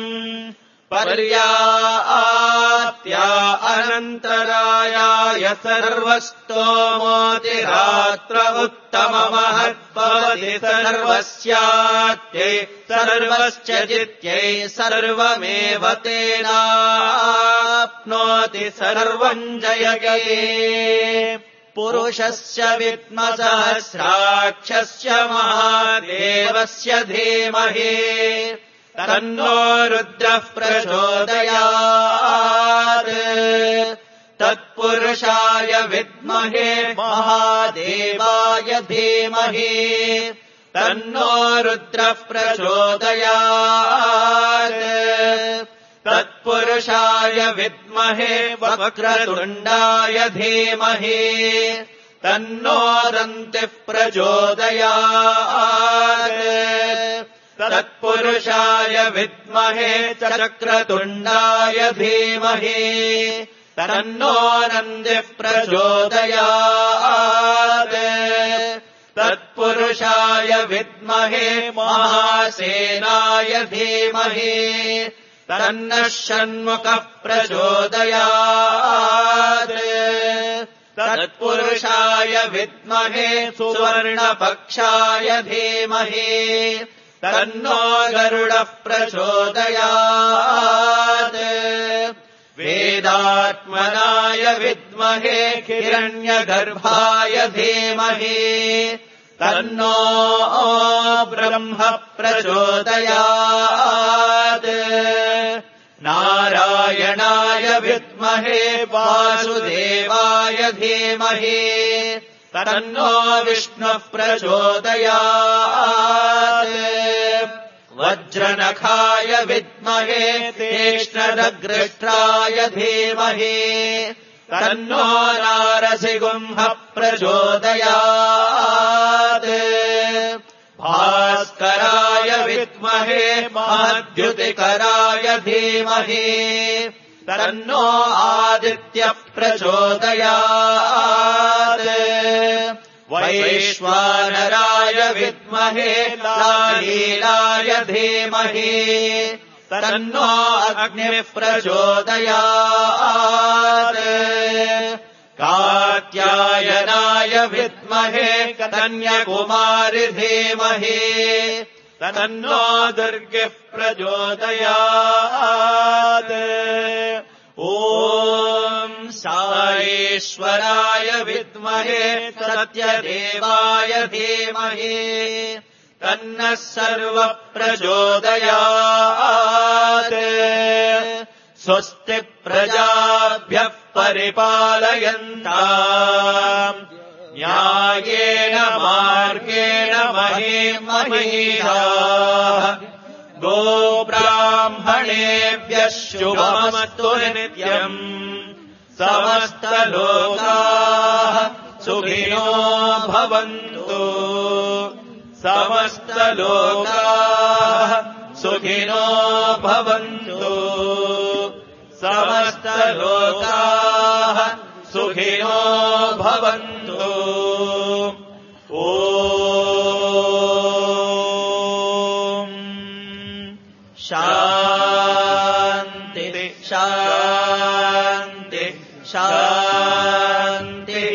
पर्याप्त्या अनन्तरायाय सर्वस्तोमोतिरात्र उत्तममहद्भवति सर्वस्यात्यै सर्वश्च जित्यै सर्वमेव तेनाप्नोति सर्वम् जयगे पुरुषस्य विद्मसहस्राक्षस्य महादेवस्य धीमहि तन्नो रुद्रः प्रचोदयात् तत्पुरुषाय विद्महे महादेवाय धीमहि तन्नो रुद्रः प्रचोदयात् तत्पुरुषाय विद्महे वक्रतुण्डाय धीमहि तन्नो दन्तिः प्रचोदयात् तत्पुरुषाय विद्महे चक्रतुण्डाय धीमहि तन्नो नन्दिः प्रचोदयात् तत्पुरुषाय विद्महे महासेनाय धीमहि तन्नः षण्मुखः प्रचोदयात् तत्पुरुषाय विद्महे सुवर्णपक्षाय धीमहि तन्नो गरुडः प्रचोदयात् वेदात्मनाय विद्महे हिरण्यगर्भाय धीमहि तन्नो ब्रह्म प्रचोदयात् नारायणाय विद्महे वासुदेवाय धीमहि तन्नो विष्णुः प्रचोदयात् वज्रनखाय विद्महे तीक्ष्णदग्रष्ट्राय धीमहि तन्नो नारसिंहः प्रचोदयात् भास्कराय विद्महे महद्युतिकराय धीमहि तन्नो आदित्यः प्रचोदयात् वैश्वानराय विद्महे लालीलाय धीमहि तन्नो अग्निः प्रचोदयात् कात्यायनाय विद्महे कन्याकुमारि धीमहि तन्नो दुर्गिः प्रचोदयात् ॐ साईश्वराय विद्महे सत्यदेवाय धीमहि तन्नः सर्वः प्रचोदयात् स्वस्ति प्रजाभ्यः परिपालयन्ताम् न्यायेन मार्गेण महीं महिषाः गोब्राह्मणेभ्यः शुभमस्तु नित्यम् समस्तलोकाः सुखिनो भवन्तु समस्तलोकाः सुखिनो भवन्तु समस्तलोकाः सुखिनो भवन्तु ॐ शान्ति शान्ति शान्तिः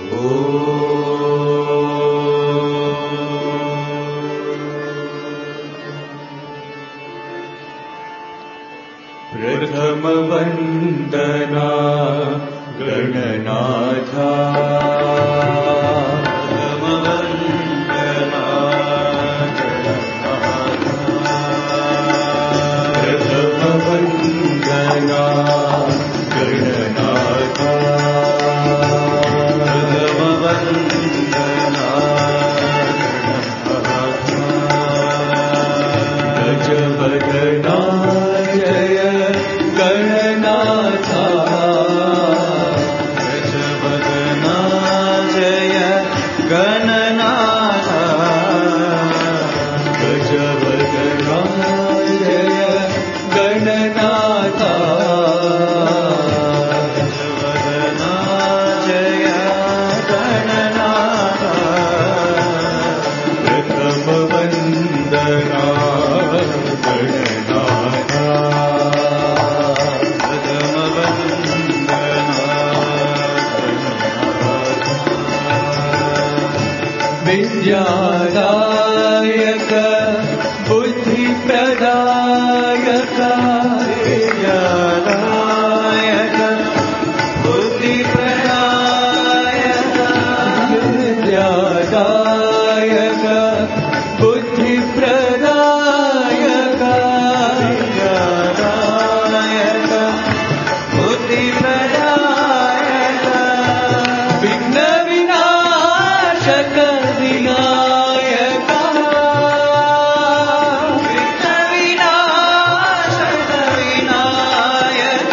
प्रथम वंदना गणनाथा प्रथम वंदना प्रथम वंदना गणनाथा प्रथम वंदना गजवदना जय गणनाथा गजवदना जय गणनाथा गजवदना जय गणनाथा गजवदना जय गणनाथा प्रथम वंदना गणनाथा विद्यादायक बुद्धिप्रदायक विद्यादायक बुद्धिप्रदायक विद्यादायक बुद्धिप्रदायक विद्यादायक बुद्धिप्रदायक विघ्न विनाशक विनायक विघ्न विनाशक विनायक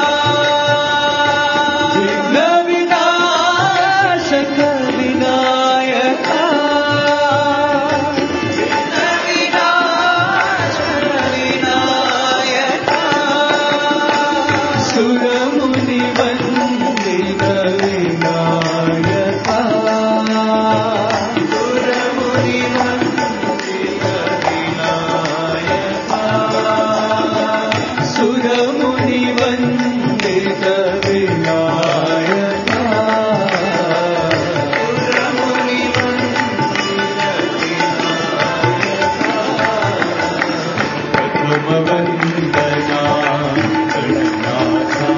विघ्न विनाशक विनायक विघ्न विनाशक विनायक सुरमुनि वंदित विनायक सुरमुनि वंदित विनायक सुरमुनि वंदित विनायक सुरमुनि प्रथम वंदना गणनाथा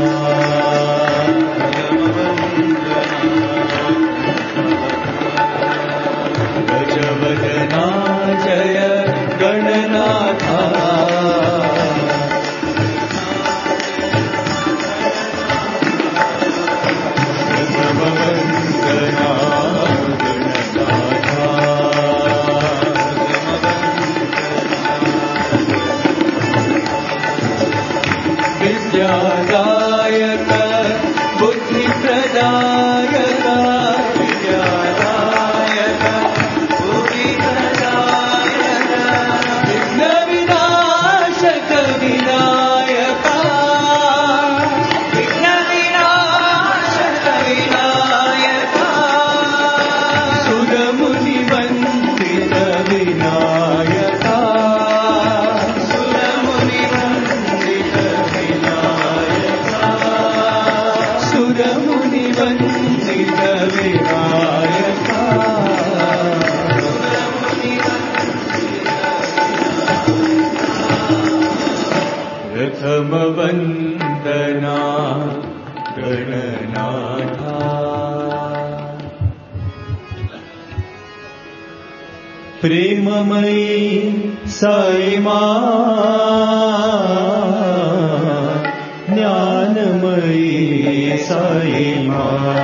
गजवदना जय गणनाथा प्रथम वंदना गणनाथा विद्यादायक बुद्धिप्रदायक विद्यादायक बुद्धिप्रदायक विघ्न विनाशक विनायक विघ्न विनाशक विनायक सुरमुनि वंदित विनायक सुरमुनि वंदित विनायक सुरमुनि वंदित विनायक प्रथम वंदना गणनाथा प्रेममयी साई मां ज्ञानमयी साई मां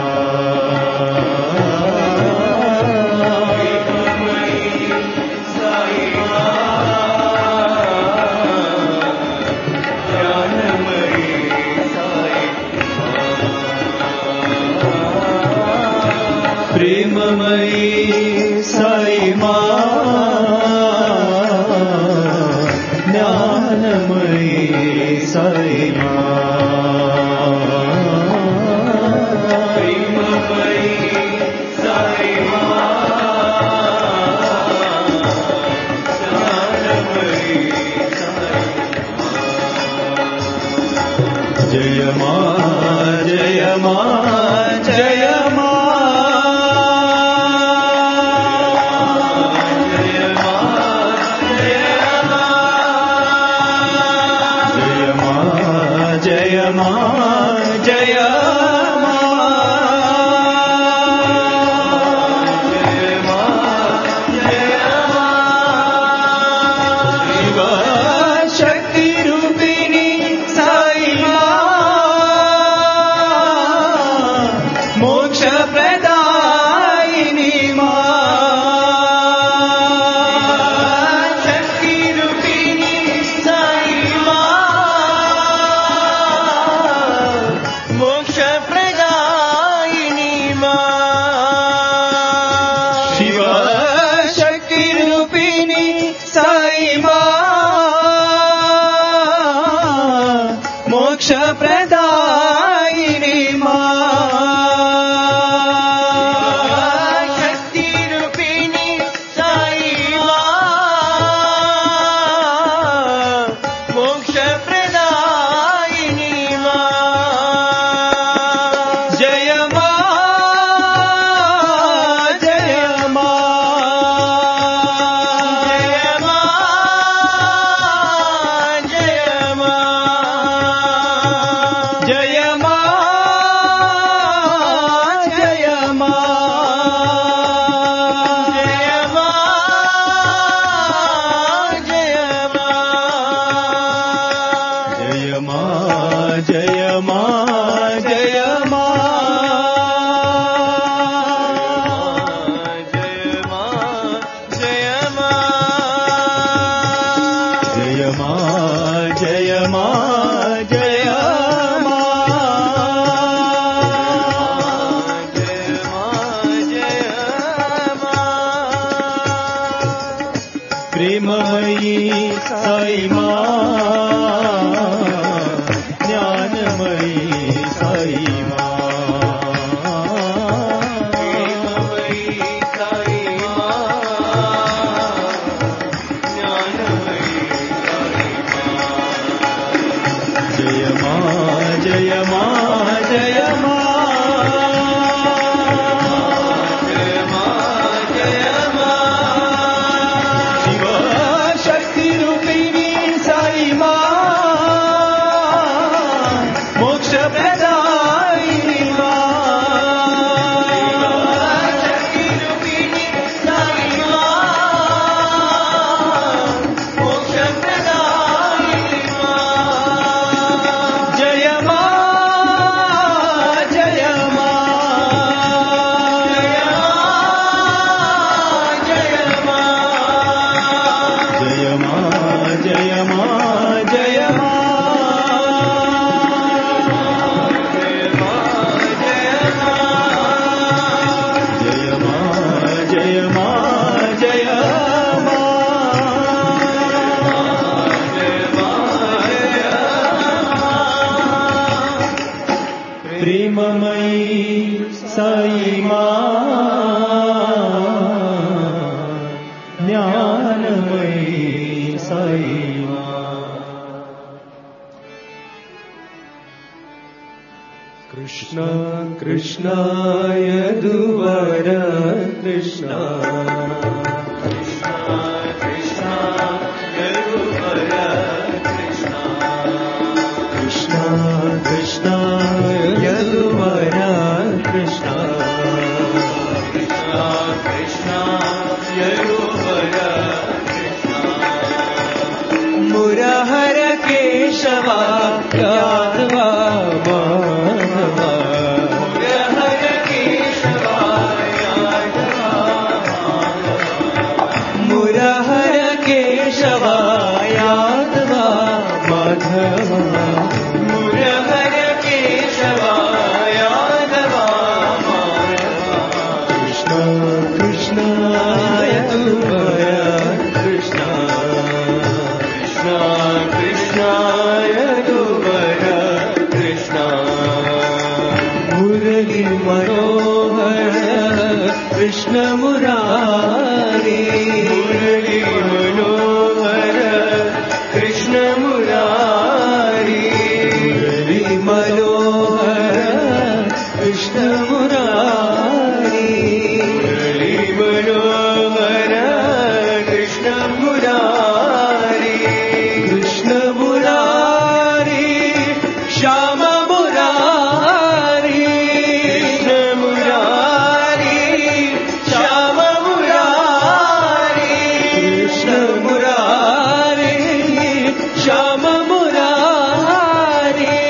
प्रेममयी साई मां ज्ञानमयी साई मां प्रेममयी साई मां ज्ञानमयी साई जय मां जय मां जय मां साई माँ ज्ञानमयी साई माँ कृष्ण कृष्ण यदुवर कृष्ण कृष्ण यदुवर कृष्ण कृष्ण कृष्ण यदुवर कृष्ण मुरहर केशवा यादवा माधवा मुरहर केशवा यादवा मुरहर केशवा यादवा माधवा मुरहर केशवा यादवा कृष्ण कृष्ण यदुवर कृष्ण कृष्ण कृष्ण यदुवर कृष्ण मुरली मनोहर कृष्ण मुरारी मुरली मनोहर कृष्ण मुरारी मनोहर कृष्ण मुरारी मनोहर कृष्ण मुरारी कृष्ण मुरारी श्याम मुरारी कृष्ण मुरारी श्याम मुरारी कृष्ण मुरारी श्याम मुरारी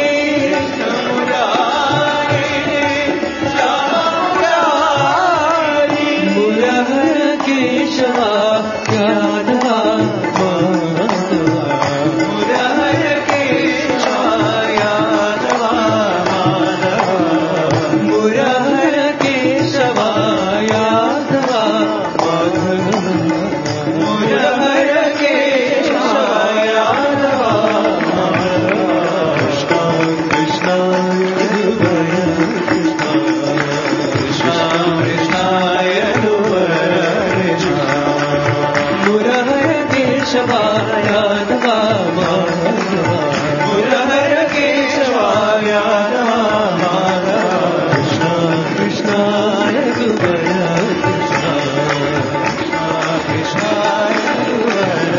मुरहर केशवा यादवा माधवा मुरहर केशवा यादवा माधवा मुरहर केशवा यादवा माधवा मुरहर केशवा यादवा माधवा कृष्ण यदुवर कृष्ण कृष्ण कृष्ण यदुवर कृष्ण मुरहर केशवा यादवा माधवा मुरहर केशवा यादवा माधवा कृष्ण कृष्ण यदुवर कृष्ण कृष्ण यदुवर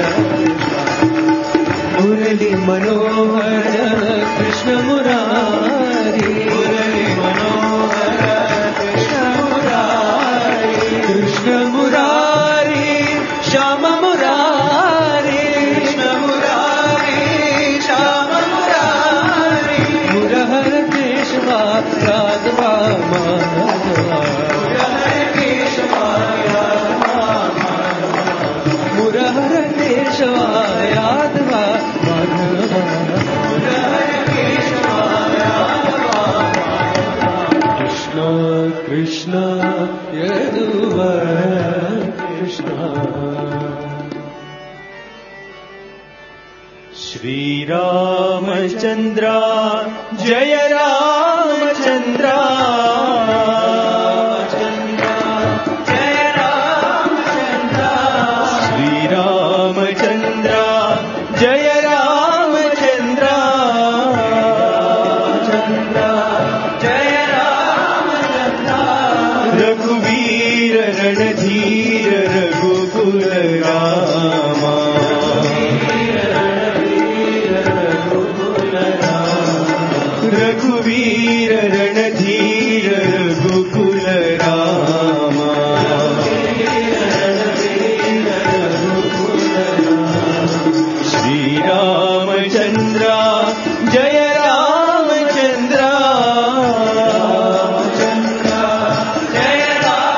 मुरली मनोहर कृष्ण मुरारी मुरली मनोहर कृष्ण मुरारी कृष्ण मुरारी श्याम मुरारी कृष्ण मुरारी श्याम मुरारी मुरहर केशवा यादवा माधवा मुरहर केशवा यादवा माधवा मुरहर केशवा यादवा माधवा मुरहर केशवा यादवा कृष्ण कृष्ण यदुवर कृष्ण श्री रामचंद्र जय रामचंद्र जय रामचंद्र श्री रामचंद्र जय रामचंद्र जय रामचंद्र रघुवीर रणधीर रघुकुल रामा रघुवीर रणधीर रघुकुल रामा श्री रामचंद्र जय रामचंद्र जय राम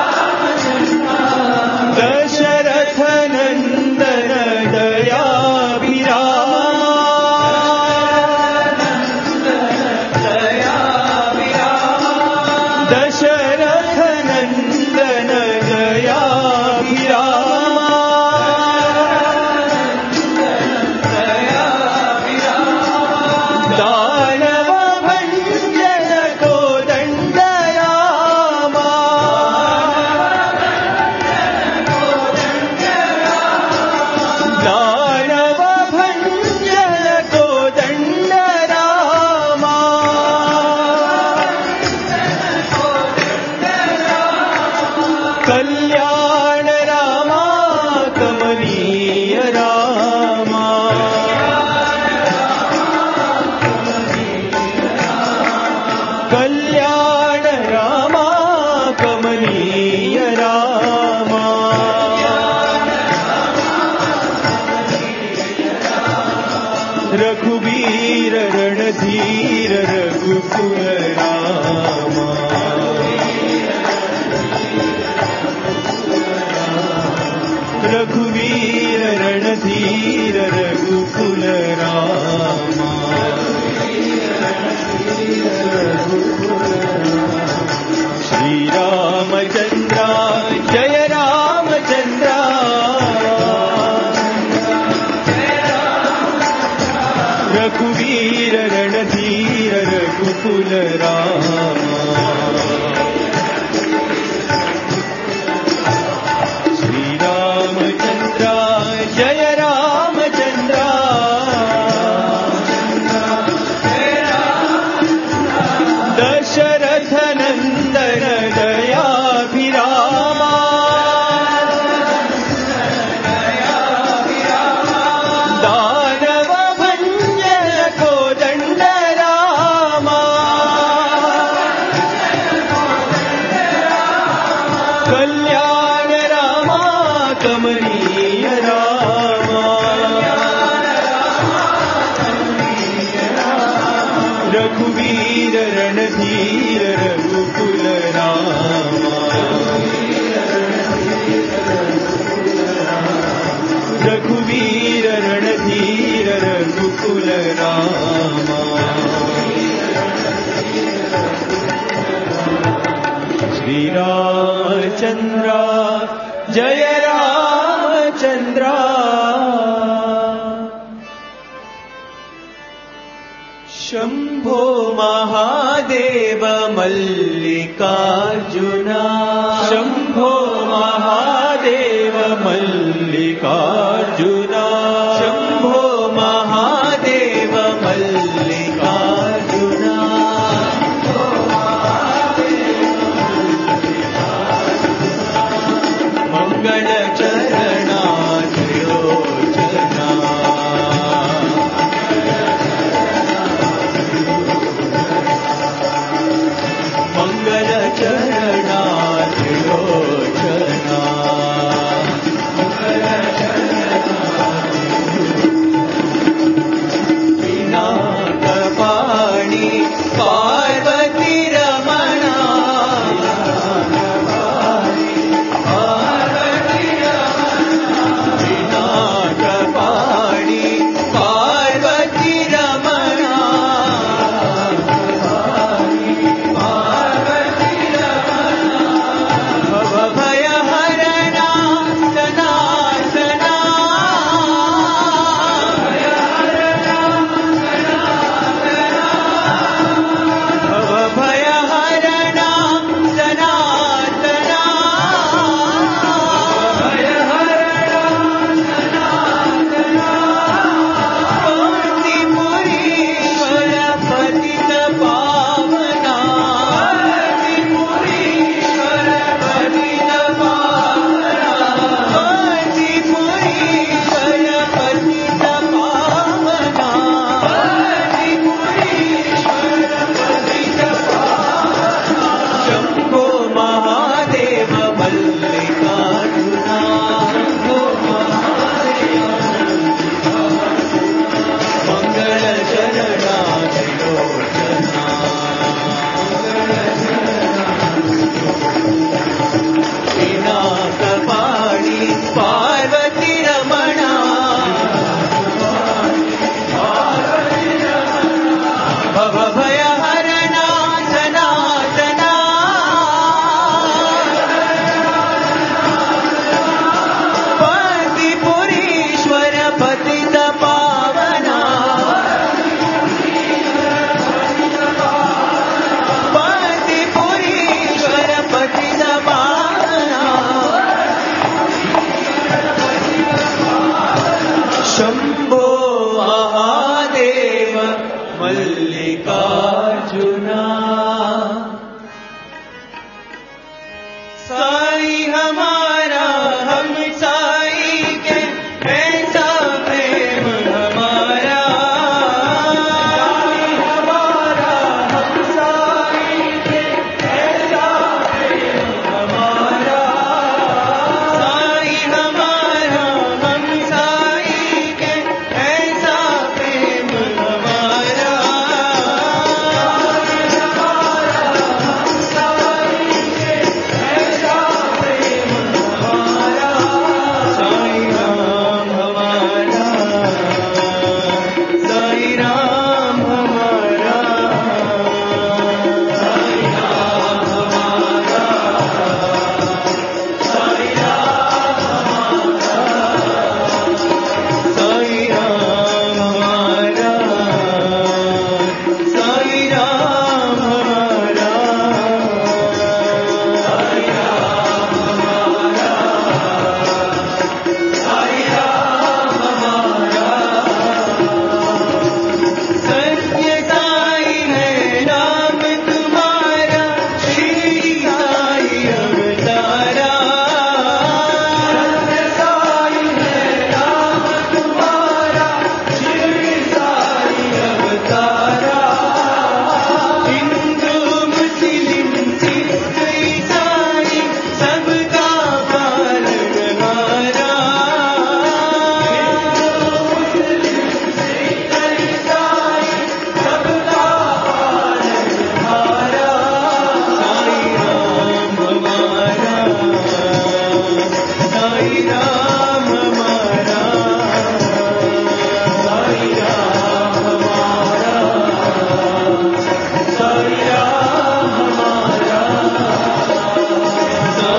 कल्याण रामा कमनीय रामा कल्याण रामा कमनीय रामा रघुवीर रणधीर रघुकुल रामा रघुवीर रणधीर रघुकुल रामा श्री रामचंद्र जय रामचंद्र रघुवीर रणधीर रघुकुल रामा जय रामचंद्र दशरथ नंदन दयाभिरामा दानव भंजन कोदंड रामा कल्याण रामा कमनीय रघुवीर रणधीर रघुकुल रामा रघुवीर रणधीर रघुकुल रामा श्री रामचंद्र जय रामचंद्र शंभो महादेव मल्लिकार्जुना शंभो महादेव मल्लिकार्जुना शंभो महादेव मल्लिकार्जुना मंगल चरणा त्रिलोचना मंगल चरणा त्रिलोचना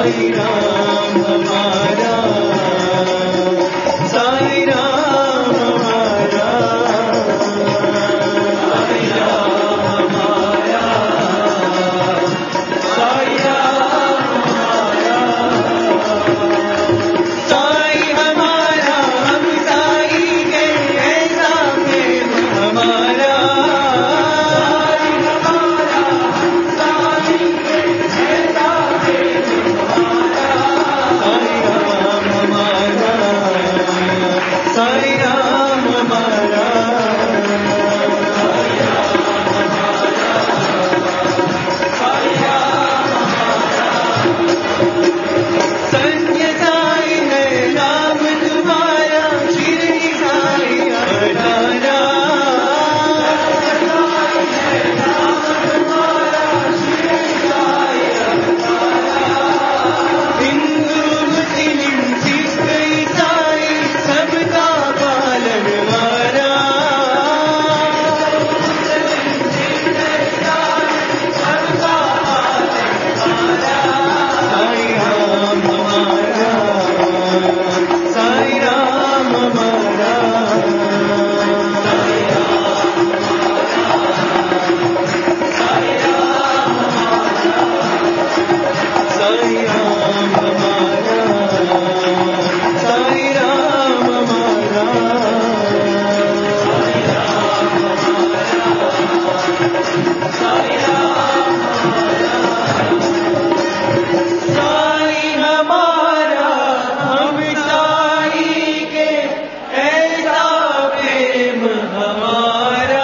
साई राम हमारा, साई राम हमारा, साई राम हमारा, साई राम हमारा, साई हमारा, हम साई के ऐसा प्रेम हमारा, साई हमारा, साई के ऐसा प्रेम हमारा, साई राम हमारा, साई राम हमारा, संजय साई है नाम तुम्हारा, शिरडी साई हमारा, हिंदू मुस्लिम सिख ईसाई सबका पालनहारा, साई राम हमारा, साई राम हमारा, साई राम हमारा, साई राम हमारा, साई हमारा, हम साई के ऐसा प्रेम हमारा।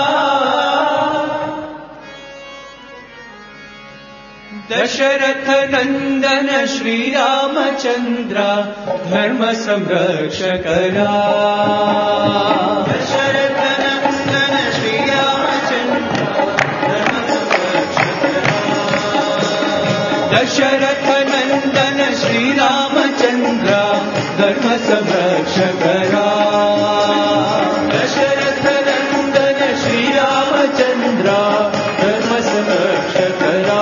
दशरथ नंदन श्री रामचंद्र धर्म संरक्षकरा, दशरथ नंदन श्री रामचंद्र धर्म संरक्षकरा, दशरथ नंदन श्री रामचंद्र धर्म संरक्षकरा, दशरथ नंदन श्री रामचंद्र धर्म संरक्षकरा,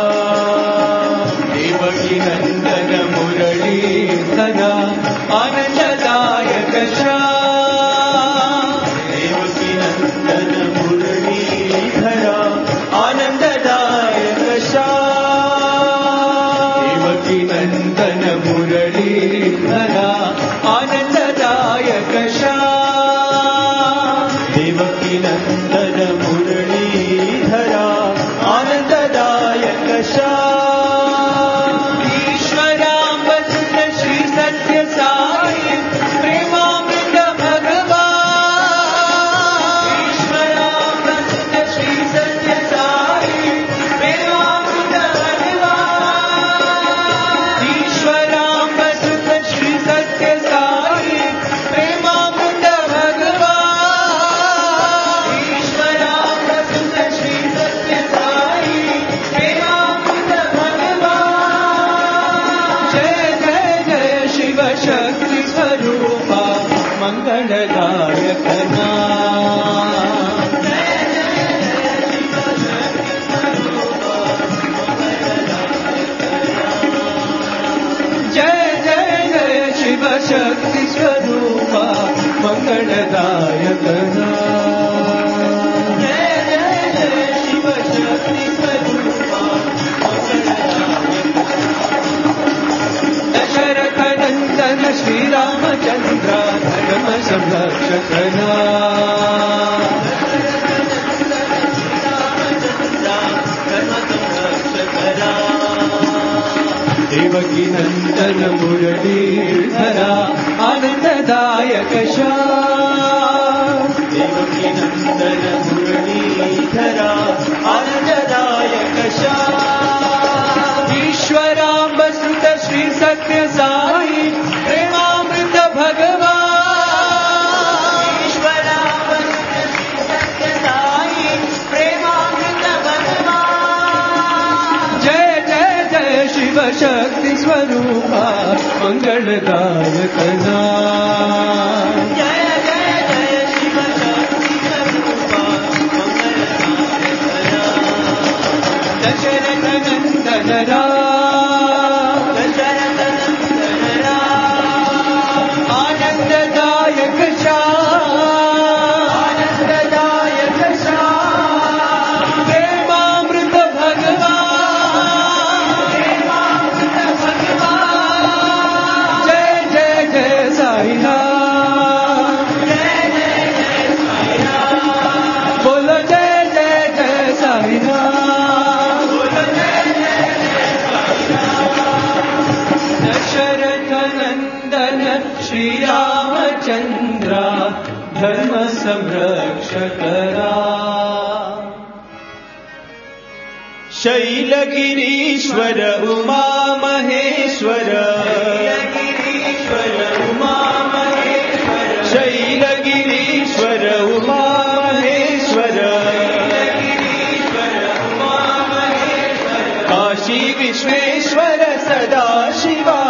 देवकी नंदन मुरलीधर आनंददायक श्याम, देवकी नंदन मुरलीधर आनंददायक श्याम, देवकी नंदन मुरलीधर आनंददायक श्याम, देवकी नंदन मुरलीधर आनंददायक श्याम, ईश्वरामृत श्री सत्य साई प्रेमामृत भगवान, ईश्वरामृत श्री सत्य साई प्रेमामृत भगवान, ईश्वरामृत श्री सत्य साई प्रेमामृत भगवान, ईश्वरामृत श्री सत्य साई प्रेमामृत भगवान, जय जय जय शिव शक्ति स्वरूपा मंगलदायक नाम, जय जय जय शिव शक्ति स्वरूपा मंगलदायक नाम, जय जय जय शिव शक्ति स्वरूपा मंगलदायक नाम, दशरथ नंदन श्री रामचंद्र धर्म संरक्षकरा, देवकी नंदन मुरलीधर आनंददायक श्याम, देवकी नंदन मुरलीधर आनंददायक श्याम, ईश्वरामृत श्री सत्य साई प्रेमामृत भगवान, ईश्वरामृत श्री सत्य साई प्रेमामृत भगवान, जय जय जय शिव शक्ति स्वरूपा मंगलदायक नाम, जय जय जय शिव शक्ति स्वरूपा मंगलदायक नाम, दशरथ नंदन राम, श्रीरामचन्द्र धर्म संरक्षकरा शैलगिरीश्वर उमा महेश्वर उमा महेश्वर शैलगिरीश्वर उमा महेश्वर काशी विश्वेश्वर सदा शिवा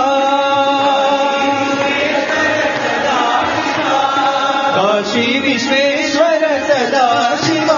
काशी विश्वेश्वर सदा शिवा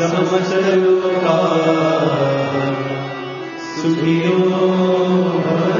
समस्तलोका सुखिनो भवन्तु।